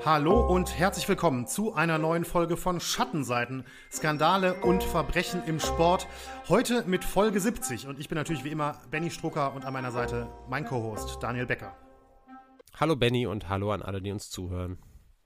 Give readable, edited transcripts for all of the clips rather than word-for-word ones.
Hallo und herzlich willkommen zu einer neuen Folge von Schattenseiten, Skandale und Verbrechen im Sport. Heute mit Folge 70 und ich bin natürlich wie immer Benny Strucker und an meiner Seite mein Co-Host Daniel Becker. Hallo Benny und hallo an alle, die uns zuhören.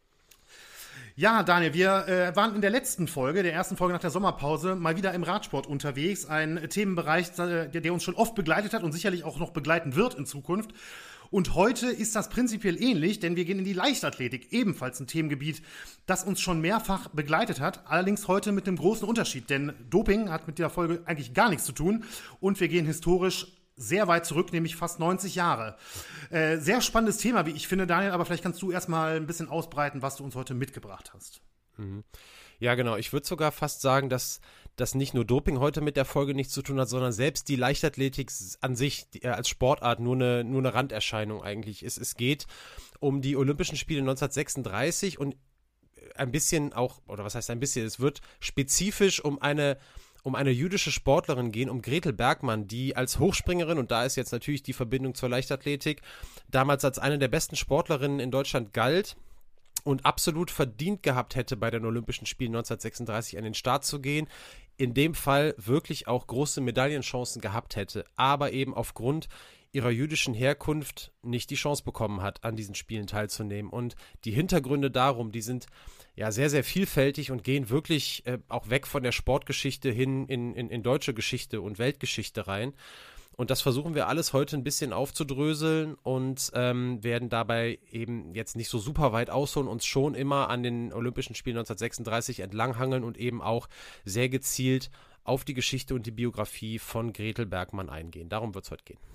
Ja, Daniel, wir waren in der letzten Folge, der ersten Folge nach der Sommerpause, mal wieder im Radsport unterwegs. Ein Themenbereich, der uns schon oft begleitet hat und sicherlich auch noch begleiten wird in Zukunft. Und heute ist das prinzipiell ähnlich, denn wir gehen in die Leichtathletik, ebenfalls ein Themengebiet, das uns schon mehrfach begleitet hat. Allerdings heute mit einem großen Unterschied, denn Doping hat mit dieser Folge eigentlich gar nichts zu tun. Und wir gehen historisch sehr weit zurück, nämlich fast 90 Jahre. Sehr spannendes Thema, wie ich finde, Daniel, aber vielleicht kannst du erstmal ein bisschen ausbreiten, was du uns heute mitgebracht hast. Ja, genau. Ich würde sogar fast sagen, dass das nicht nur Doping heute mit der Folge nichts zu tun hat, sondern selbst die Leichtathletik an sich als Sportart nur eine Randerscheinung eigentlich ist. Es geht um die Olympischen Spiele 1936 und ein bisschen auch, oder was heißt ein bisschen, es wird spezifisch um eine jüdische Sportlerin gehen, um Gretel Bergmann, die als Hochspringerin, und da ist jetzt natürlich die Verbindung zur Leichtathletik, damals als eine der besten Sportlerinnen in Deutschland galt und absolut verdient gehabt hätte, bei den Olympischen Spielen 1936 an den Start zu gehen, in dem Fall wirklich auch große Medaillenchancen gehabt hätte, aber eben aufgrund ihrer jüdischen Herkunft nicht die Chance bekommen hat, an diesen Spielen teilzunehmen. Und die Hintergründe darum, die sind ja sehr, sehr vielfältig und gehen wirklich auch weg von der Sportgeschichte hin in deutsche Geschichte und Weltgeschichte rein. Und das versuchen wir alles heute ein bisschen aufzudröseln und werden dabei eben jetzt nicht so super weit ausholen, uns schon immer an den Olympischen Spielen 1936 entlanghangeln und eben auch sehr gezielt auf die Geschichte und die Biografie von Gretel Bergmann eingehen. Darum wird es heute gehen.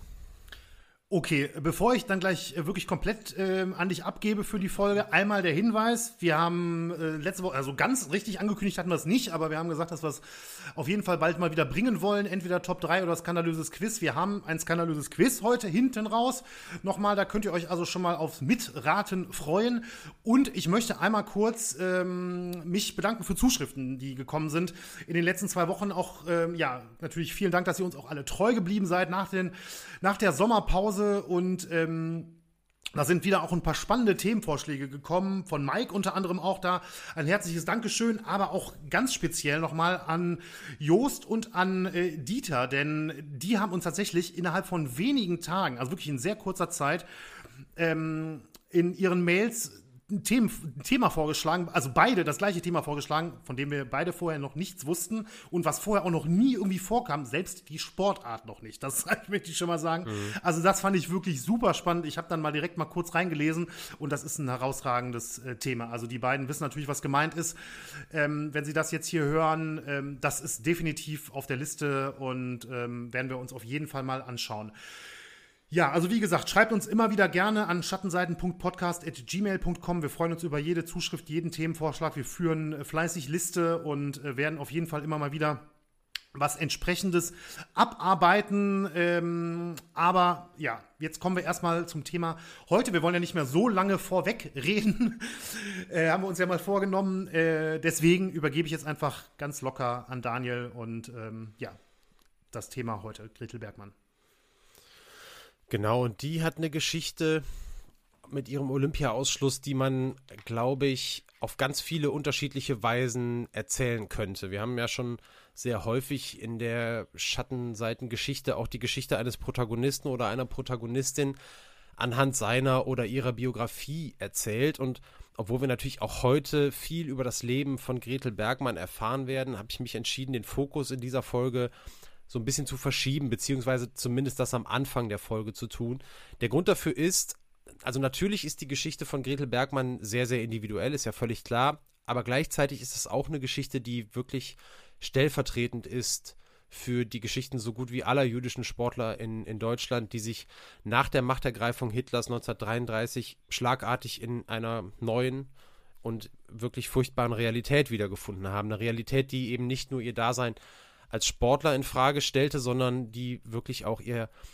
Okay, bevor ich dann gleich wirklich komplett an dich abgebe für die Folge, einmal der Hinweis, wir haben letzte Woche, also ganz richtig angekündigt hatten wir es nicht, aber wir haben gesagt, dass wir es auf jeden Fall bald mal wieder bringen wollen, entweder Top 3 oder skandalöses Quiz. Wir haben ein skandalöses Quiz heute hinten raus. Nochmal, da könnt ihr euch also schon mal aufs Mitraten freuen. Und ich möchte einmal kurz mich bedanken für Zuschriften, die gekommen sind in den letzten 2 Wochen. Auch, natürlich vielen Dank, dass ihr uns auch alle treu geblieben seid nach der Sommerpause. Und da sind wieder auch ein paar spannende Themenvorschläge gekommen, von Mike unter anderem auch da. Ein herzliches Dankeschön, aber auch ganz speziell nochmal an Jost und an Dieter, denn die haben uns tatsächlich innerhalb von wenigen Tagen, also wirklich in sehr kurzer Zeit, in ihren Mails ein Thema vorgeschlagen, also beide das gleiche Thema vorgeschlagen, von dem wir beide vorher noch nichts wussten und was vorher auch noch nie irgendwie vorkam, selbst die Sportart noch nicht. Das möchte ich schon mal sagen. Also das fand ich wirklich super spannend. Ich habe dann mal direkt mal kurz reingelesen und das ist ein herausragendes Thema. Also die beiden wissen natürlich, was gemeint ist. Wenn sie das jetzt hier hören, das ist definitiv auf der Liste und werden wir uns auf jeden Fall mal anschauen. Ja, also wie gesagt, schreibt uns immer wieder gerne an schattenseiten.podcast@gmail.com. Wir freuen uns über jede Zuschrift, jeden Themenvorschlag. Wir führen fleißig Liste und werden auf jeden Fall immer mal wieder was Entsprechendes abarbeiten. Aber ja, jetzt kommen wir erstmal zum Thema heute. Wir wollen ja nicht mehr so lange vorweg reden. Haben wir uns ja mal vorgenommen. Deswegen übergebe ich jetzt einfach ganz locker an Daniel und das Thema heute, Gretel Bergmann. Genau, und die hat eine Geschichte mit ihrem Olympia-Ausschluss, die man, glaube ich, auf ganz viele unterschiedliche Weisen erzählen könnte. Wir haben ja schon sehr häufig in der Schattenseitengeschichte auch die Geschichte eines Protagonisten oder einer Protagonistin anhand seiner oder ihrer Biografie erzählt. Und obwohl wir natürlich auch heute viel über das Leben von Gretel Bergmann erfahren werden, habe ich mich entschieden, den Fokus in dieser Folge so ein bisschen zu verschieben, beziehungsweise zumindest das am Anfang der Folge zu tun. Der Grund dafür ist, also natürlich ist die Geschichte von Gretel Bergmann sehr, sehr individuell, ist ja völlig klar, aber gleichzeitig ist es auch eine Geschichte, die wirklich stellvertretend ist für die Geschichten so gut wie aller jüdischen Sportler in Deutschland, die sich nach der Machtergreifung Hitlers 1933 schlagartig in einer neuen und wirklich furchtbaren Realität wiedergefunden haben. Eine Realität, die eben nicht nur ihr Dasein als Sportler in Frage stellte, sondern die wirklich auch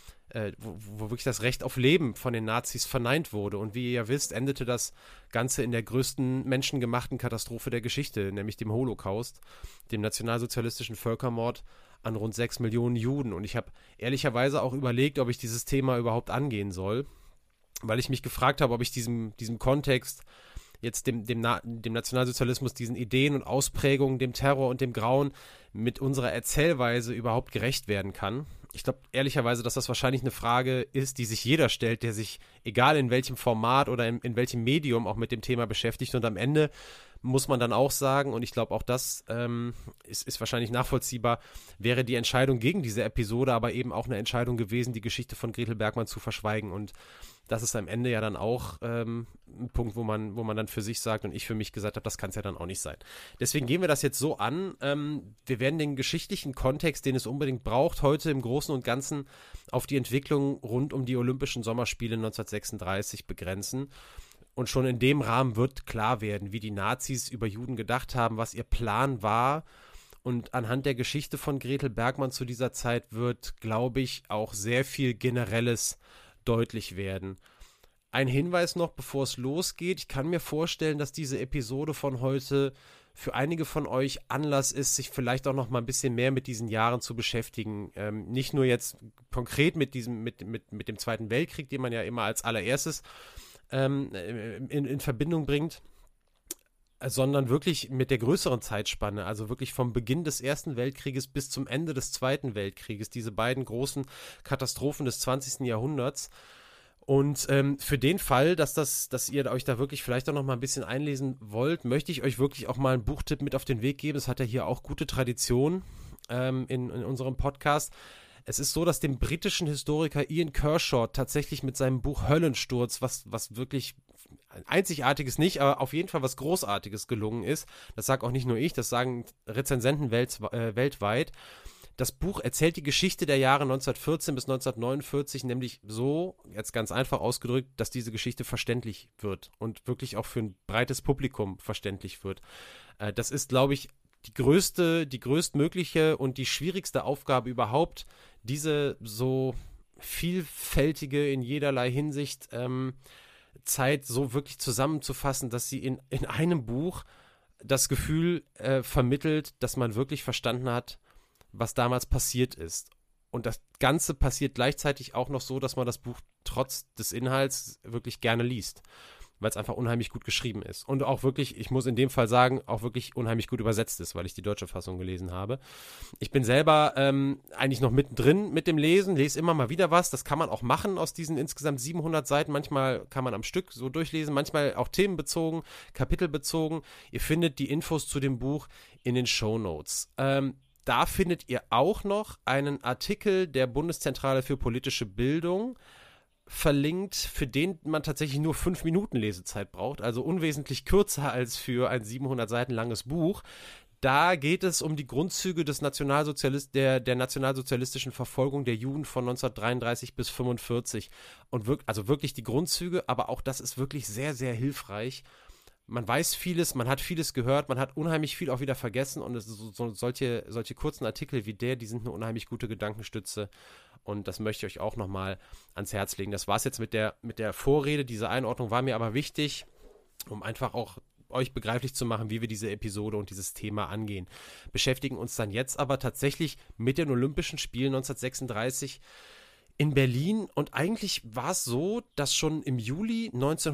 wo wirklich das Recht auf Leben von den Nazis verneint wurde. Und wie ihr ja wisst, endete das Ganze in der größten menschengemachten Katastrophe der Geschichte, nämlich dem Holocaust, dem nationalsozialistischen Völkermord an rund 6 Millionen Juden. Und ich habe ehrlicherweise auch überlegt, ob ich dieses Thema überhaupt angehen soll, weil ich mich gefragt habe, ob ich diesem Kontext jetzt dem Nationalsozialismus, diesen Ideen und Ausprägungen, dem Terror und dem Grauen mit unserer Erzählweise überhaupt gerecht werden kann. Ich glaube ehrlicherweise, dass das wahrscheinlich eine Frage ist, die sich jeder stellt, der sich, egal in welchem Format oder in welchem Medium, auch mit dem Thema beschäftigt. Und am Ende muss man dann auch sagen, und ich glaube auch das ist wahrscheinlich nachvollziehbar, wäre die Entscheidung gegen diese Episode aber eben auch eine Entscheidung gewesen, die Geschichte von Gretel Bergmann zu verschweigen. Und das ist am Ende ja dann auch ein Punkt, wo man dann für sich sagt und ich für mich gesagt habe, das kann es ja dann auch nicht sein. Deswegen gehen wir das jetzt so an. Wir werden den geschichtlichen Kontext, den es unbedingt braucht, heute im Großen und Ganzen auf die Entwicklung rund um die Olympischen Sommerspiele 1936 begrenzen. Und schon in dem Rahmen wird klar werden, wie die Nazis über Juden gedacht haben, was ihr Plan war. Und anhand der Geschichte von Gretel Bergmann zu dieser Zeit wird, glaube ich, auch sehr viel Generelles deutlich werden. Ein Hinweis noch, bevor es losgeht. Ich kann mir vorstellen, dass diese Episode von heute für einige von euch Anlass ist, sich vielleicht auch noch mal ein bisschen mehr mit diesen Jahren zu beschäftigen. Nicht nur jetzt konkret mit dem Zweiten Weltkrieg, den man ja immer als allererstes in Verbindung bringt, sondern wirklich mit der größeren Zeitspanne, also wirklich vom Beginn des Ersten Weltkrieges bis zum Ende des Zweiten Weltkrieges, diese beiden großen Katastrophen des 20. Jahrhunderts. Und für den Fall, dass ihr euch da wirklich vielleicht auch noch mal ein bisschen einlesen wollt, möchte ich euch wirklich auch mal einen Buchtipp mit auf den Weg geben. Es hat ja hier auch gute Tradition in unserem Podcast. Es ist so, dass dem britischen Historiker Ian Kershaw tatsächlich mit seinem Buch Höllensturz, was wirklich ein einzigartiges nicht, aber auf jeden Fall was Großartiges gelungen ist, das sage auch nicht nur ich, das sagen Rezensenten weltweit. Das Buch erzählt die Geschichte der Jahre 1914 bis 1949, nämlich so, jetzt ganz einfach ausgedrückt, dass diese Geschichte verständlich wird und wirklich auch für ein breites Publikum verständlich wird. Das ist, glaube ich, die größtmögliche und die schwierigste Aufgabe überhaupt, diese so vielfältige in jederlei Hinsicht Zeit so wirklich zusammenzufassen, dass sie in einem Buch das Gefühl vermittelt, dass man wirklich verstanden hat, was damals passiert ist. Und das Ganze passiert gleichzeitig auch noch so, dass man das Buch trotz des Inhalts wirklich gerne liest, weil es einfach unheimlich gut geschrieben ist. Und auch wirklich, ich muss in dem Fall sagen, auch wirklich unheimlich gut übersetzt ist, weil ich die deutsche Fassung gelesen habe. Ich bin selber eigentlich noch mittendrin mit dem Lesen, lese immer mal wieder was. Das kann man auch machen aus diesen insgesamt 700 Seiten. Manchmal kann man am Stück so durchlesen, manchmal auch themenbezogen, kapitelbezogen. Ihr findet die Infos zu dem Buch in den Shownotes. Da findet ihr auch noch einen Artikel der Bundeszentrale für politische Bildung verlinkt, für den man tatsächlich nur 5 Minuten Lesezeit braucht, also unwesentlich kürzer als für ein 700 Seiten langes Buch. Da geht es um die Grundzüge des der nationalsozialistischen Verfolgung der Juden von 1933 bis 1945. Und wirklich die Grundzüge, aber auch das ist wirklich sehr, sehr hilfreich. Man weiß vieles, man hat vieles gehört, man hat unheimlich viel auch wieder vergessen und solche kurzen Artikel wie die sind eine unheimlich gute Gedankenstütze und das möchte ich euch auch nochmal ans Herz legen. Das war es jetzt mit der Vorrede, diese Einordnung war mir aber wichtig, um einfach auch euch begreiflich zu machen, wie wir diese Episode und dieses Thema angehen. Beschäftigen uns dann jetzt aber tatsächlich mit den Olympischen Spielen 1936 in Berlin und eigentlich war es so, dass schon im Juli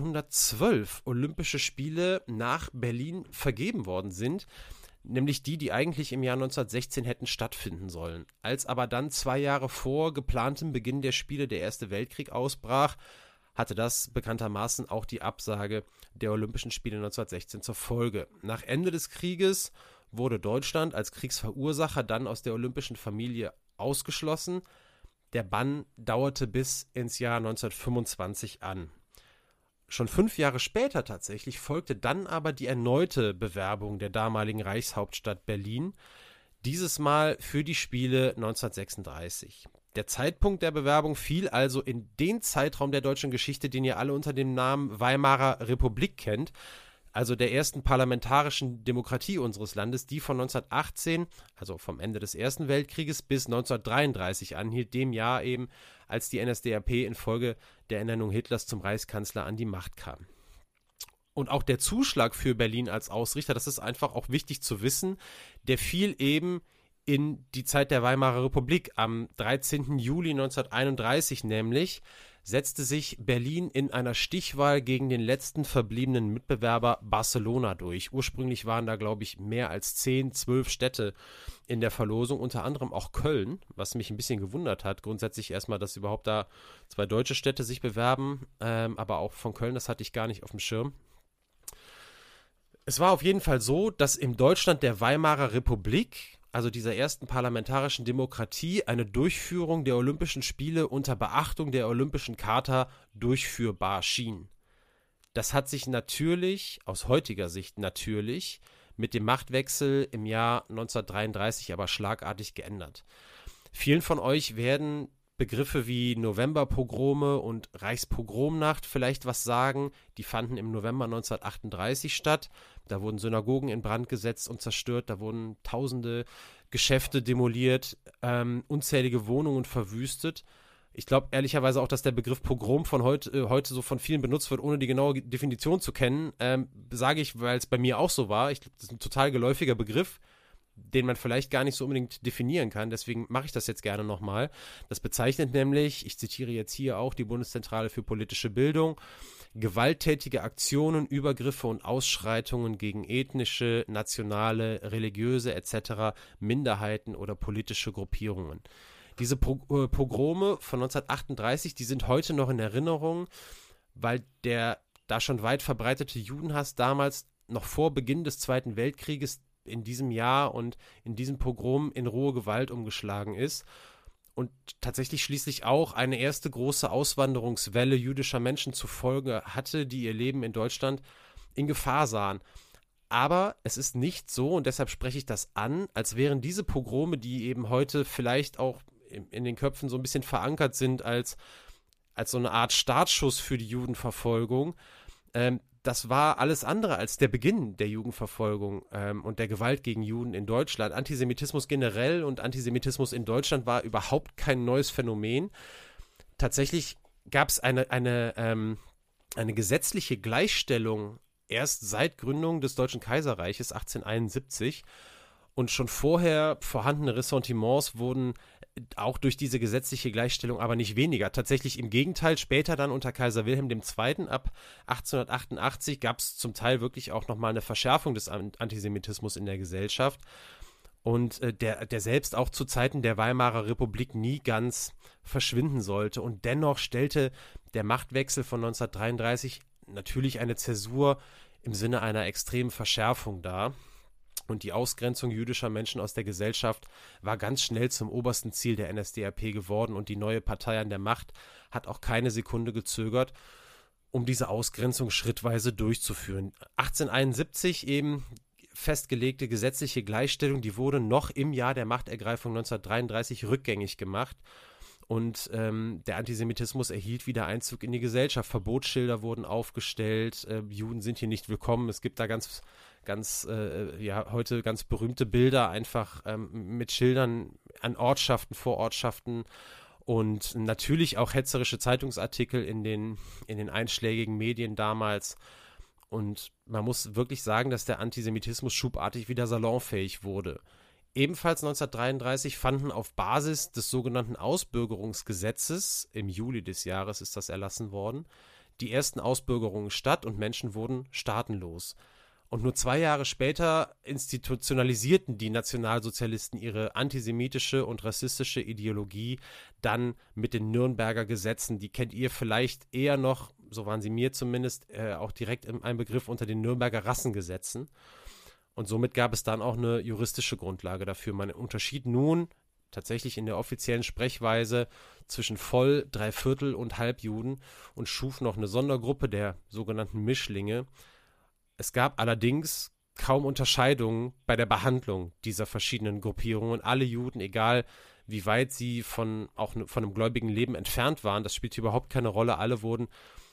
1912 Olympische Spiele nach Berlin vergeben worden sind, nämlich die eigentlich im Jahr 1916 hätten stattfinden sollen. Als aber dann 2 Jahre vor geplantem Beginn der Spiele der Erste Weltkrieg ausbrach, hatte das bekanntermaßen auch die Absage der Olympischen Spiele 1916 zur Folge. Nach Ende des Krieges wurde Deutschland als Kriegsverursacher dann aus der olympischen Familie ausgeschlossen. Der Bann dauerte bis ins Jahr 1925 an. Schon 5 Jahre später tatsächlich folgte dann aber die erneute Bewerbung der damaligen Reichshauptstadt Berlin, dieses Mal für die Spiele 1936. Der Zeitpunkt der Bewerbung fiel also in den Zeitraum der deutschen Geschichte, den ihr alle unter dem Namen Weimarer Republik kennt, also der ersten parlamentarischen Demokratie unseres Landes, die von 1918, also vom Ende des Ersten Weltkrieges, bis 1933 anhielt, dem Jahr eben, als die NSDAP infolge der Ernennung Hitlers zum Reichskanzler an die Macht kam. Und auch der Zuschlag für Berlin als Ausrichter, das ist einfach auch wichtig zu wissen, der fiel eben in die Zeit der Weimarer Republik am 13. Juli 1931 nämlich. setzte sich Berlin in einer Stichwahl gegen den letzten verbliebenen Mitbewerber Barcelona durch. Ursprünglich waren da, glaube ich, mehr als 10, 12 Städte in der Verlosung, unter anderem auch Köln, was mich ein bisschen gewundert hat. Grundsätzlich erstmal, dass überhaupt da 2 deutsche Städte sich bewerben, aber auch von Köln, das hatte ich gar nicht auf dem Schirm. Es war auf jeden Fall so, dass im Deutschland der Weimarer Republik, also dieser ersten parlamentarischen Demokratie, eine Durchführung der Olympischen Spiele unter Beachtung der Olympischen Charta durchführbar schien. Das hat sich natürlich, aus heutiger Sicht natürlich, mit dem Machtwechsel im Jahr 1933 aber schlagartig geändert. Vielen von euch werden Begriffe wie Novemberpogrome und Reichspogromnacht vielleicht was sagen. Die fanden im November 1938 statt. Da wurden Synagogen in Brand gesetzt und zerstört. Da wurden tausende Geschäfte demoliert, unzählige Wohnungen verwüstet. Ich glaube ehrlicherweise auch, dass der Begriff Pogrom von heute so von vielen benutzt wird, ohne die genaue Definition zu kennen. Sage ich, weil es bei mir auch so war. Ich glaube, das ist ein total geläufiger Begriff, den man vielleicht gar nicht so unbedingt definieren kann. Deswegen mache ich das jetzt gerne nochmal. Das bezeichnet nämlich, ich zitiere jetzt hier auch die Bundeszentrale für politische Bildung, gewalttätige Aktionen, Übergriffe und Ausschreitungen gegen ethnische, nationale, religiöse etc. Minderheiten oder politische Gruppierungen. Diese Pogrome von 1938, die sind heute noch in Erinnerung, weil der da schon weit verbreitete Judenhass damals noch vor Beginn des Zweiten Weltkrieges in diesem Jahr und in diesem Pogrom in rohe Gewalt umgeschlagen ist und tatsächlich schließlich auch eine erste große Auswanderungswelle jüdischer Menschen zur Folge hatte, die ihr Leben in Deutschland in Gefahr sahen. Aber es ist nicht so, und deshalb spreche ich das an, als wären diese Pogrome, die eben heute vielleicht auch in den Köpfen so ein bisschen verankert sind als so eine Art Startschuss für die Judenverfolgung, das war alles andere als der Beginn der Judenverfolgung und der Gewalt gegen Juden in Deutschland. Antisemitismus generell und Antisemitismus in Deutschland war überhaupt kein neues Phänomen. Tatsächlich gab es eine gesetzliche Gleichstellung erst seit Gründung des Deutschen Kaiserreiches 1871 und schon vorher vorhandene Ressentiments wurden auch durch diese gesetzliche Gleichstellung aber nicht weniger. Tatsächlich im Gegenteil, später dann unter Kaiser Wilhelm II. Ab 1888 gab es zum Teil wirklich auch nochmal eine Verschärfung des Antisemitismus in der Gesellschaft und der selbst auch zu Zeiten der Weimarer Republik nie ganz verschwinden sollte. Und dennoch stellte der Machtwechsel von 1933 natürlich eine Zäsur im Sinne einer extremen Verschärfung dar. Und die Ausgrenzung jüdischer Menschen aus der Gesellschaft war ganz schnell zum obersten Ziel der NSDAP geworden und die neue Partei an der Macht hat auch keine Sekunde gezögert, um diese Ausgrenzung schrittweise durchzuführen. 1871 eben festgelegte gesetzliche Gleichstellung, die wurde noch im Jahr der Machtergreifung 1933 rückgängig gemacht und der Antisemitismus erhielt wieder Einzug in die Gesellschaft. Verbotsschilder wurden aufgestellt, Juden sind hier nicht willkommen. Es gibt da heute ganz berühmte Bilder einfach mit Schildern an Ortschaften, Vorortschaften und natürlich auch hetzerische Zeitungsartikel in den einschlägigen Medien damals. Und man muss wirklich sagen, dass der Antisemitismus schubartig wieder salonfähig wurde. Ebenfalls 1933 fanden auf Basis des sogenannten Ausbürgerungsgesetzes, im Juli des Jahres ist das erlassen worden, die ersten Ausbürgerungen statt und Menschen wurden staatenlos. Und nur 2 Jahre später institutionalisierten die Nationalsozialisten ihre antisemitische und rassistische Ideologie dann mit den Nürnberger Gesetzen. Die kennt ihr vielleicht eher noch, so waren sie mir zumindest, auch direkt ein Begriff unter den Nürnberger Rassengesetzen. Und somit gab es dann auch eine juristische Grundlage dafür. Man unterschied nun tatsächlich in der offiziellen Sprechweise zwischen Voll-, Dreiviertel- und Halbjuden und schuf noch eine Sondergruppe der sogenannten Mischlinge. Es gab allerdings kaum Unterscheidungen bei der Behandlung dieser verschiedenen Gruppierungen. Alle Juden, egal wie weit sie von einem gläubigen Leben entfernt waren, das spielte überhaupt keine Rolle. Alle wurden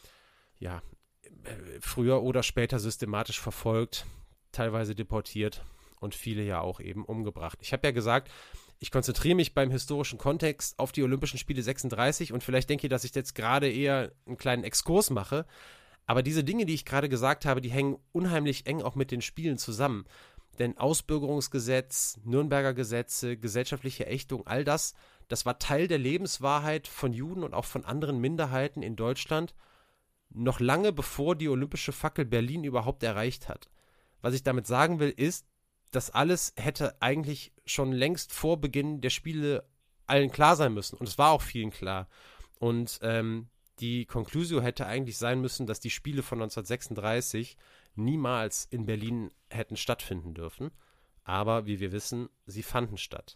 früher oder später systematisch verfolgt, teilweise deportiert und viele ja auch eben umgebracht. Ich habe ja gesagt, ich konzentriere mich beim historischen Kontext auf die Olympischen Spiele 36 und vielleicht denke ich, dass ich jetzt gerade eher einen kleinen Exkurs mache. Aber diese Dinge, die ich gerade gesagt habe, die hängen unheimlich eng auch mit den Spielen zusammen. Denn Ausbürgerungsgesetz, Nürnberger Gesetze, gesellschaftliche Ächtung, all das das war Teil der Lebenswahrheit von Juden und auch von anderen Minderheiten in Deutschland, noch lange bevor die olympische Fackel Berlin überhaupt erreicht hat. Was ich damit sagen will, ist, das alles hätte eigentlich schon längst vor Beginn der Spiele allen klar sein müssen. Und es war auch vielen klar. Und die Conclusio hätte eigentlich sein müssen, dass die Spiele von 1936 niemals in Berlin hätten stattfinden dürfen. Aber wie wir wissen, sie fanden statt.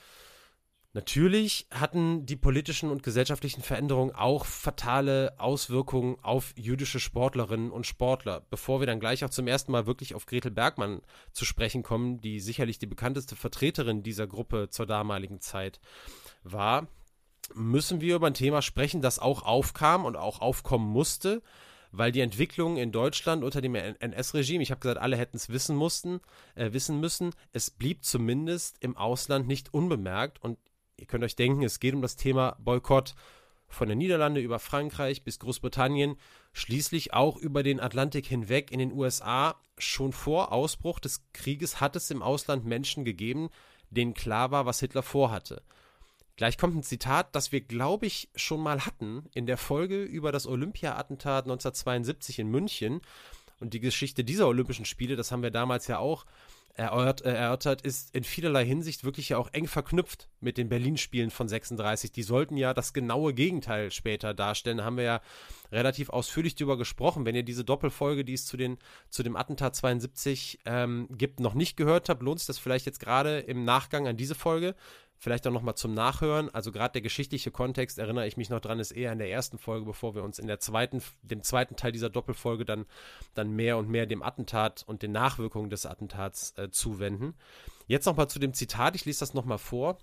Natürlich hatten die politischen und gesellschaftlichen Veränderungen auch fatale Auswirkungen auf jüdische Sportlerinnen und Sportler. Bevor wir dann gleich auch zum ersten Mal wirklich auf Gretel Bergmann zu sprechen kommen, die sicherlich die bekannteste Vertreterin dieser Gruppe zur damaligen Zeit war, müssen wir über ein Thema sprechen, das auch aufkam und auch aufkommen musste, weil die Entwicklung in Deutschland unter dem NS-Regime, ich habe gesagt, alle hätten es wissen müssen, es blieb zumindest im Ausland nicht unbemerkt. Und ihr könnt euch denken, es geht um das Thema Boykott von den Niederlande über Frankreich bis Großbritannien, schließlich auch über den Atlantik hinweg in den USA. Schon vor Ausbruch des Krieges hat es im Ausland Menschen gegeben, denen klar war, was Hitler vorhatte. Gleich kommt ein Zitat, das wir, glaube ich, schon mal hatten in der Folge über das Olympia-Attentat 1972 in München. Und die Geschichte dieser Olympischen Spiele, das haben wir damals ja auch erörtert, ist in vielerlei Hinsicht wirklich ja auch eng verknüpft mit den Berlin-Spielen von 36. Die sollten ja das genaue Gegenteil später darstellen. Da haben wir ja relativ ausführlich drüber gesprochen. Wenn ihr diese Doppelfolge, die es zu dem Attentat 72 gibt, noch nicht gehört habt, lohnt sich das vielleicht jetzt gerade im Nachgang an diese Folge. Vielleicht auch nochmal zum Nachhören. Also gerade der geschichtliche Kontext, erinnere ich mich noch dran, ist eher in der ersten Folge, bevor wir uns in dem zweiten Teil dieser Doppelfolge dann mehr und mehr dem Attentat und den Nachwirkungen des Attentats zuwenden. Jetzt nochmal zu dem Zitat, ich lese das nochmal vor.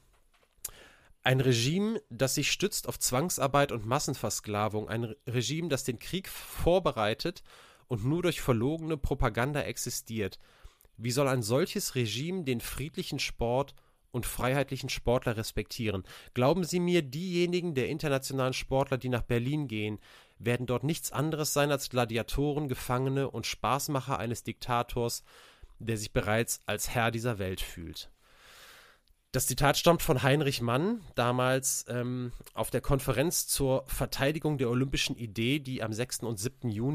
Ein Regime, das sich stützt auf Zwangsarbeit und Massenversklavung, ein Regime, das den Krieg vorbereitet und nur durch verlogene Propaganda existiert. Wie soll ein solches Regime den friedlichen Sport und freiheitlichen Sportler respektieren? Glauben Sie mir, diejenigen der internationalen Sportler, die nach Berlin gehen, werden dort nichts anderes sein als Gladiatoren, Gefangene und Spaßmacher eines Diktators, der sich bereits als Herr dieser Welt fühlt. Das Zitat stammt von Heinrich Mann, damals auf der Konferenz zur Verteidigung der olympischen Idee, die am 6. und 7. Juni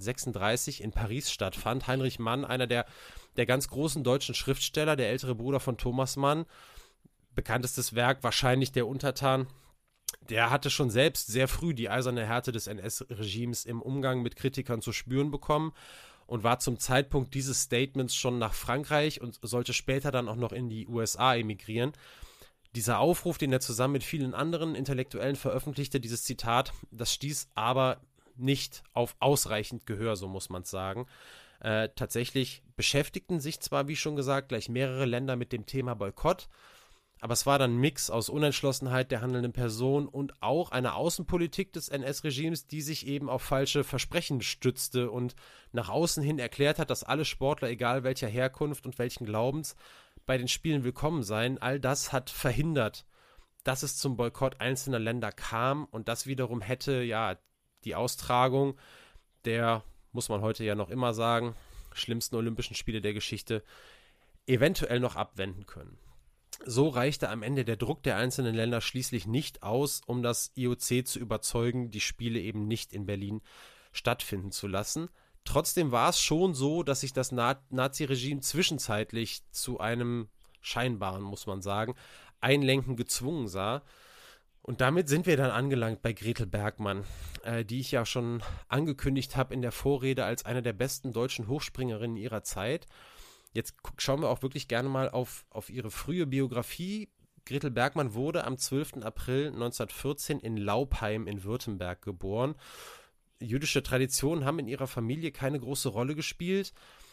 1936 in Paris stattfand. Heinrich Mann, einer der ganz großen deutschen Schriftsteller, der ältere Bruder von Thomas Mann, bekanntestes Werk wahrscheinlich Der Untertan. Der hatte schon selbst sehr früh die eiserne Härte des NS-Regimes im Umgang mit Kritikern zu spüren bekommen und war zum Zeitpunkt dieses Statements schon nach Frankreich und sollte später dann auch noch in die USA emigrieren. Dieser Aufruf, den er zusammen mit vielen anderen Intellektuellen veröffentlichte, dieses Zitat, das stieß aber nicht auf ausreichend Gehör, so muss man es sagen. Tatsächlich beschäftigten sich zwar, wie schon gesagt, gleich mehrere Länder mit dem Thema Boykott, aber es war dann ein Mix aus Unentschlossenheit der handelnden Person und auch einer Außenpolitik des NS-Regimes, die sich eben auf falsche Versprechen stützte und nach außen hin erklärt hat, dass alle Sportler, egal welcher Herkunft und welchen Glaubens, bei den Spielen willkommen seien. All das hat verhindert, dass es zum Boykott einzelner Länder kam, und das wiederum hätte ja die Austragung der, muss man heute ja noch immer sagen, schlimmsten Olympischen Spiele der Geschichte eventuell noch abwenden können. So reichte am Ende der Druck der einzelnen Länder schließlich nicht aus, um das IOC zu überzeugen, die Spiele eben nicht in Berlin stattfinden zu lassen. Trotzdem war es schon so, dass sich das Nazi-Regime zwischenzeitlich zu einem scheinbaren, muss man sagen, Einlenken gezwungen sah. Und damit sind wir dann angelangt bei Gretel Bergmann, die ich ja schon angekündigt habe in der Vorrede als eine der besten deutschen Hochspringerinnen ihrer Zeit. Jetzt schauen wir auch wirklich gerne mal auf ihre frühe Biografie. Gretel Bergmann wurde am 12. April 1914 in Laupheim in Württemberg geboren. Jüdische Traditionen haben in ihrer Familie keine große Rolle gespielt.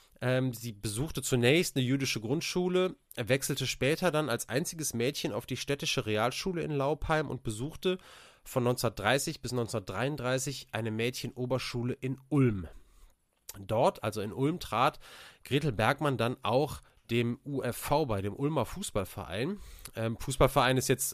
Sie besuchte zunächst eine jüdische Grundschule, wechselte später dann als einziges Mädchen auf die städtische Realschule in Laupheim und besuchte von 1930 bis 1933 eine Mädchenoberschule in Ulm. Dort, also in Ulm, trat Gretel Bergmann dann auch dem UFV bei, dem Ulmer Fußballverein. Fußballverein ist jetzt,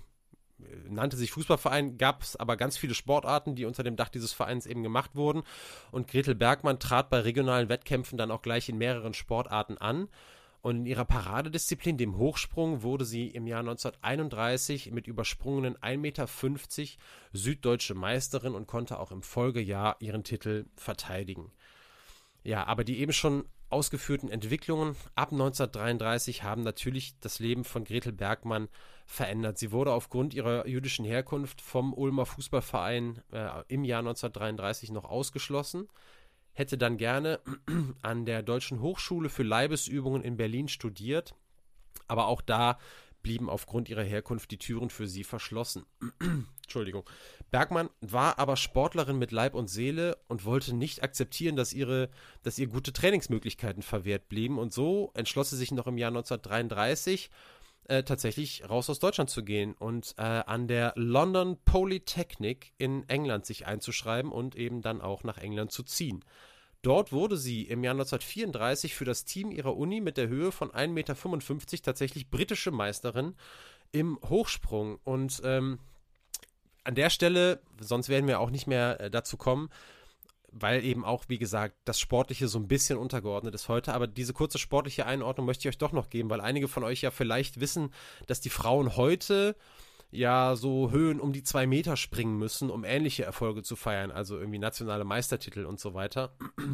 nannte sich Fußballverein, gab es aber ganz viele Sportarten, die unter dem Dach dieses Vereins eben gemacht wurden. Und Gretel Bergmann trat bei regionalen Wettkämpfen dann auch gleich in mehreren Sportarten an. Und in ihrer Paradedisziplin, dem Hochsprung, wurde sie im Jahr 1931 mit übersprungenen 1,50 Meter süddeutsche Meisterin und konnte auch im Folgejahr ihren Titel verteidigen. Ja, aber die eben schon ausgeführten Entwicklungen ab 1933 haben natürlich das Leben von Gretel Bergmann verändert. Sie wurde aufgrund ihrer jüdischen Herkunft vom Ulmer Fußballverein im Jahr 1933 noch ausgeschlossen, hätte dann gerne an der Deutschen Hochschule für Leibesübungen in Berlin studiert, aber auch da blieben aufgrund ihrer Herkunft die Türen für sie verschlossen. Entschuldigung. Bergmann war aber Sportlerin mit Leib und Seele und wollte nicht akzeptieren, dass ihr gute Trainingsmöglichkeiten verwehrt blieben, und so entschloss sie sich noch im Jahr 1933 tatsächlich raus aus Deutschland zu gehen und an der London Polytechnic in England sich einzuschreiben und eben dann auch nach England zu ziehen. Dort wurde sie im Jahr 1934 für das Team ihrer Uni mit der Höhe von 1,55 Meter tatsächlich britische Meisterin im Hochsprung. Und an der Stelle, sonst werden wir auch nicht mehr dazu kommen, weil eben auch, wie gesagt, das Sportliche so ein bisschen untergeordnet ist heute. Aber diese kurze sportliche Einordnung möchte ich euch doch noch geben, weil einige von euch ja vielleicht wissen, dass die Frauen heute ja so Höhen um die 2 Meter springen müssen, um ähnliche Erfolge zu feiern, also irgendwie nationale Meistertitel und so weiter.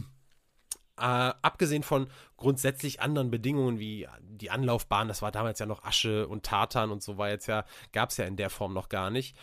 Abgesehen von grundsätzlich anderen Bedingungen wie die Anlaufbahn, das war damals ja noch Asche und Tartan und so, gab es ja in der Form noch gar nicht.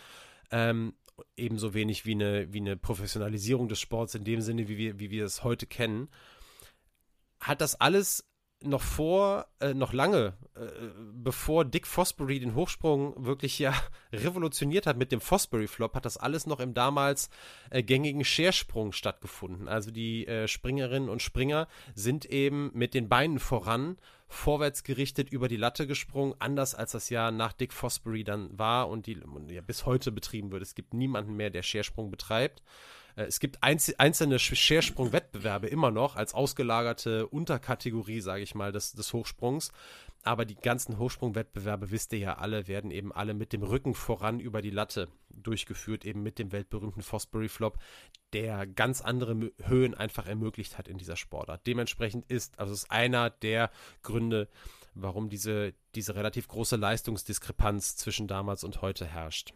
Ebenso wenig wie eine Professionalisierung des Sports in dem Sinne, wie wir es heute kennen, hat das alles noch lange, bevor Dick Fosbury den Hochsprung wirklich ja revolutioniert hat mit dem Fosbury Flop, hat das alles noch im damals gängigen Schersprung stattgefunden. Also die Springerinnen und Springer sind eben mit den Beinen voran, vorwärts gerichtet über die Latte gesprungen, anders als das ja nach Dick Fosbury dann war und ja bis heute betrieben wird. Es gibt niemanden mehr, der Schersprung betreibt. Es gibt einzelne Schersprung-Wettbewerbe immer noch als ausgelagerte Unterkategorie, sage ich mal, des Hochsprungs. Aber die ganzen Hochsprung-Wettbewerbe, wisst ihr ja alle, werden eben alle mit dem Rücken voran über die Latte durchgeführt, eben mit dem weltberühmten Fosbury Flop, der ganz andere Höhen einfach ermöglicht hat in dieser Sportart. Dementsprechend ist einer der Gründe, warum diese relativ große Leistungsdiskrepanz zwischen damals und heute herrscht.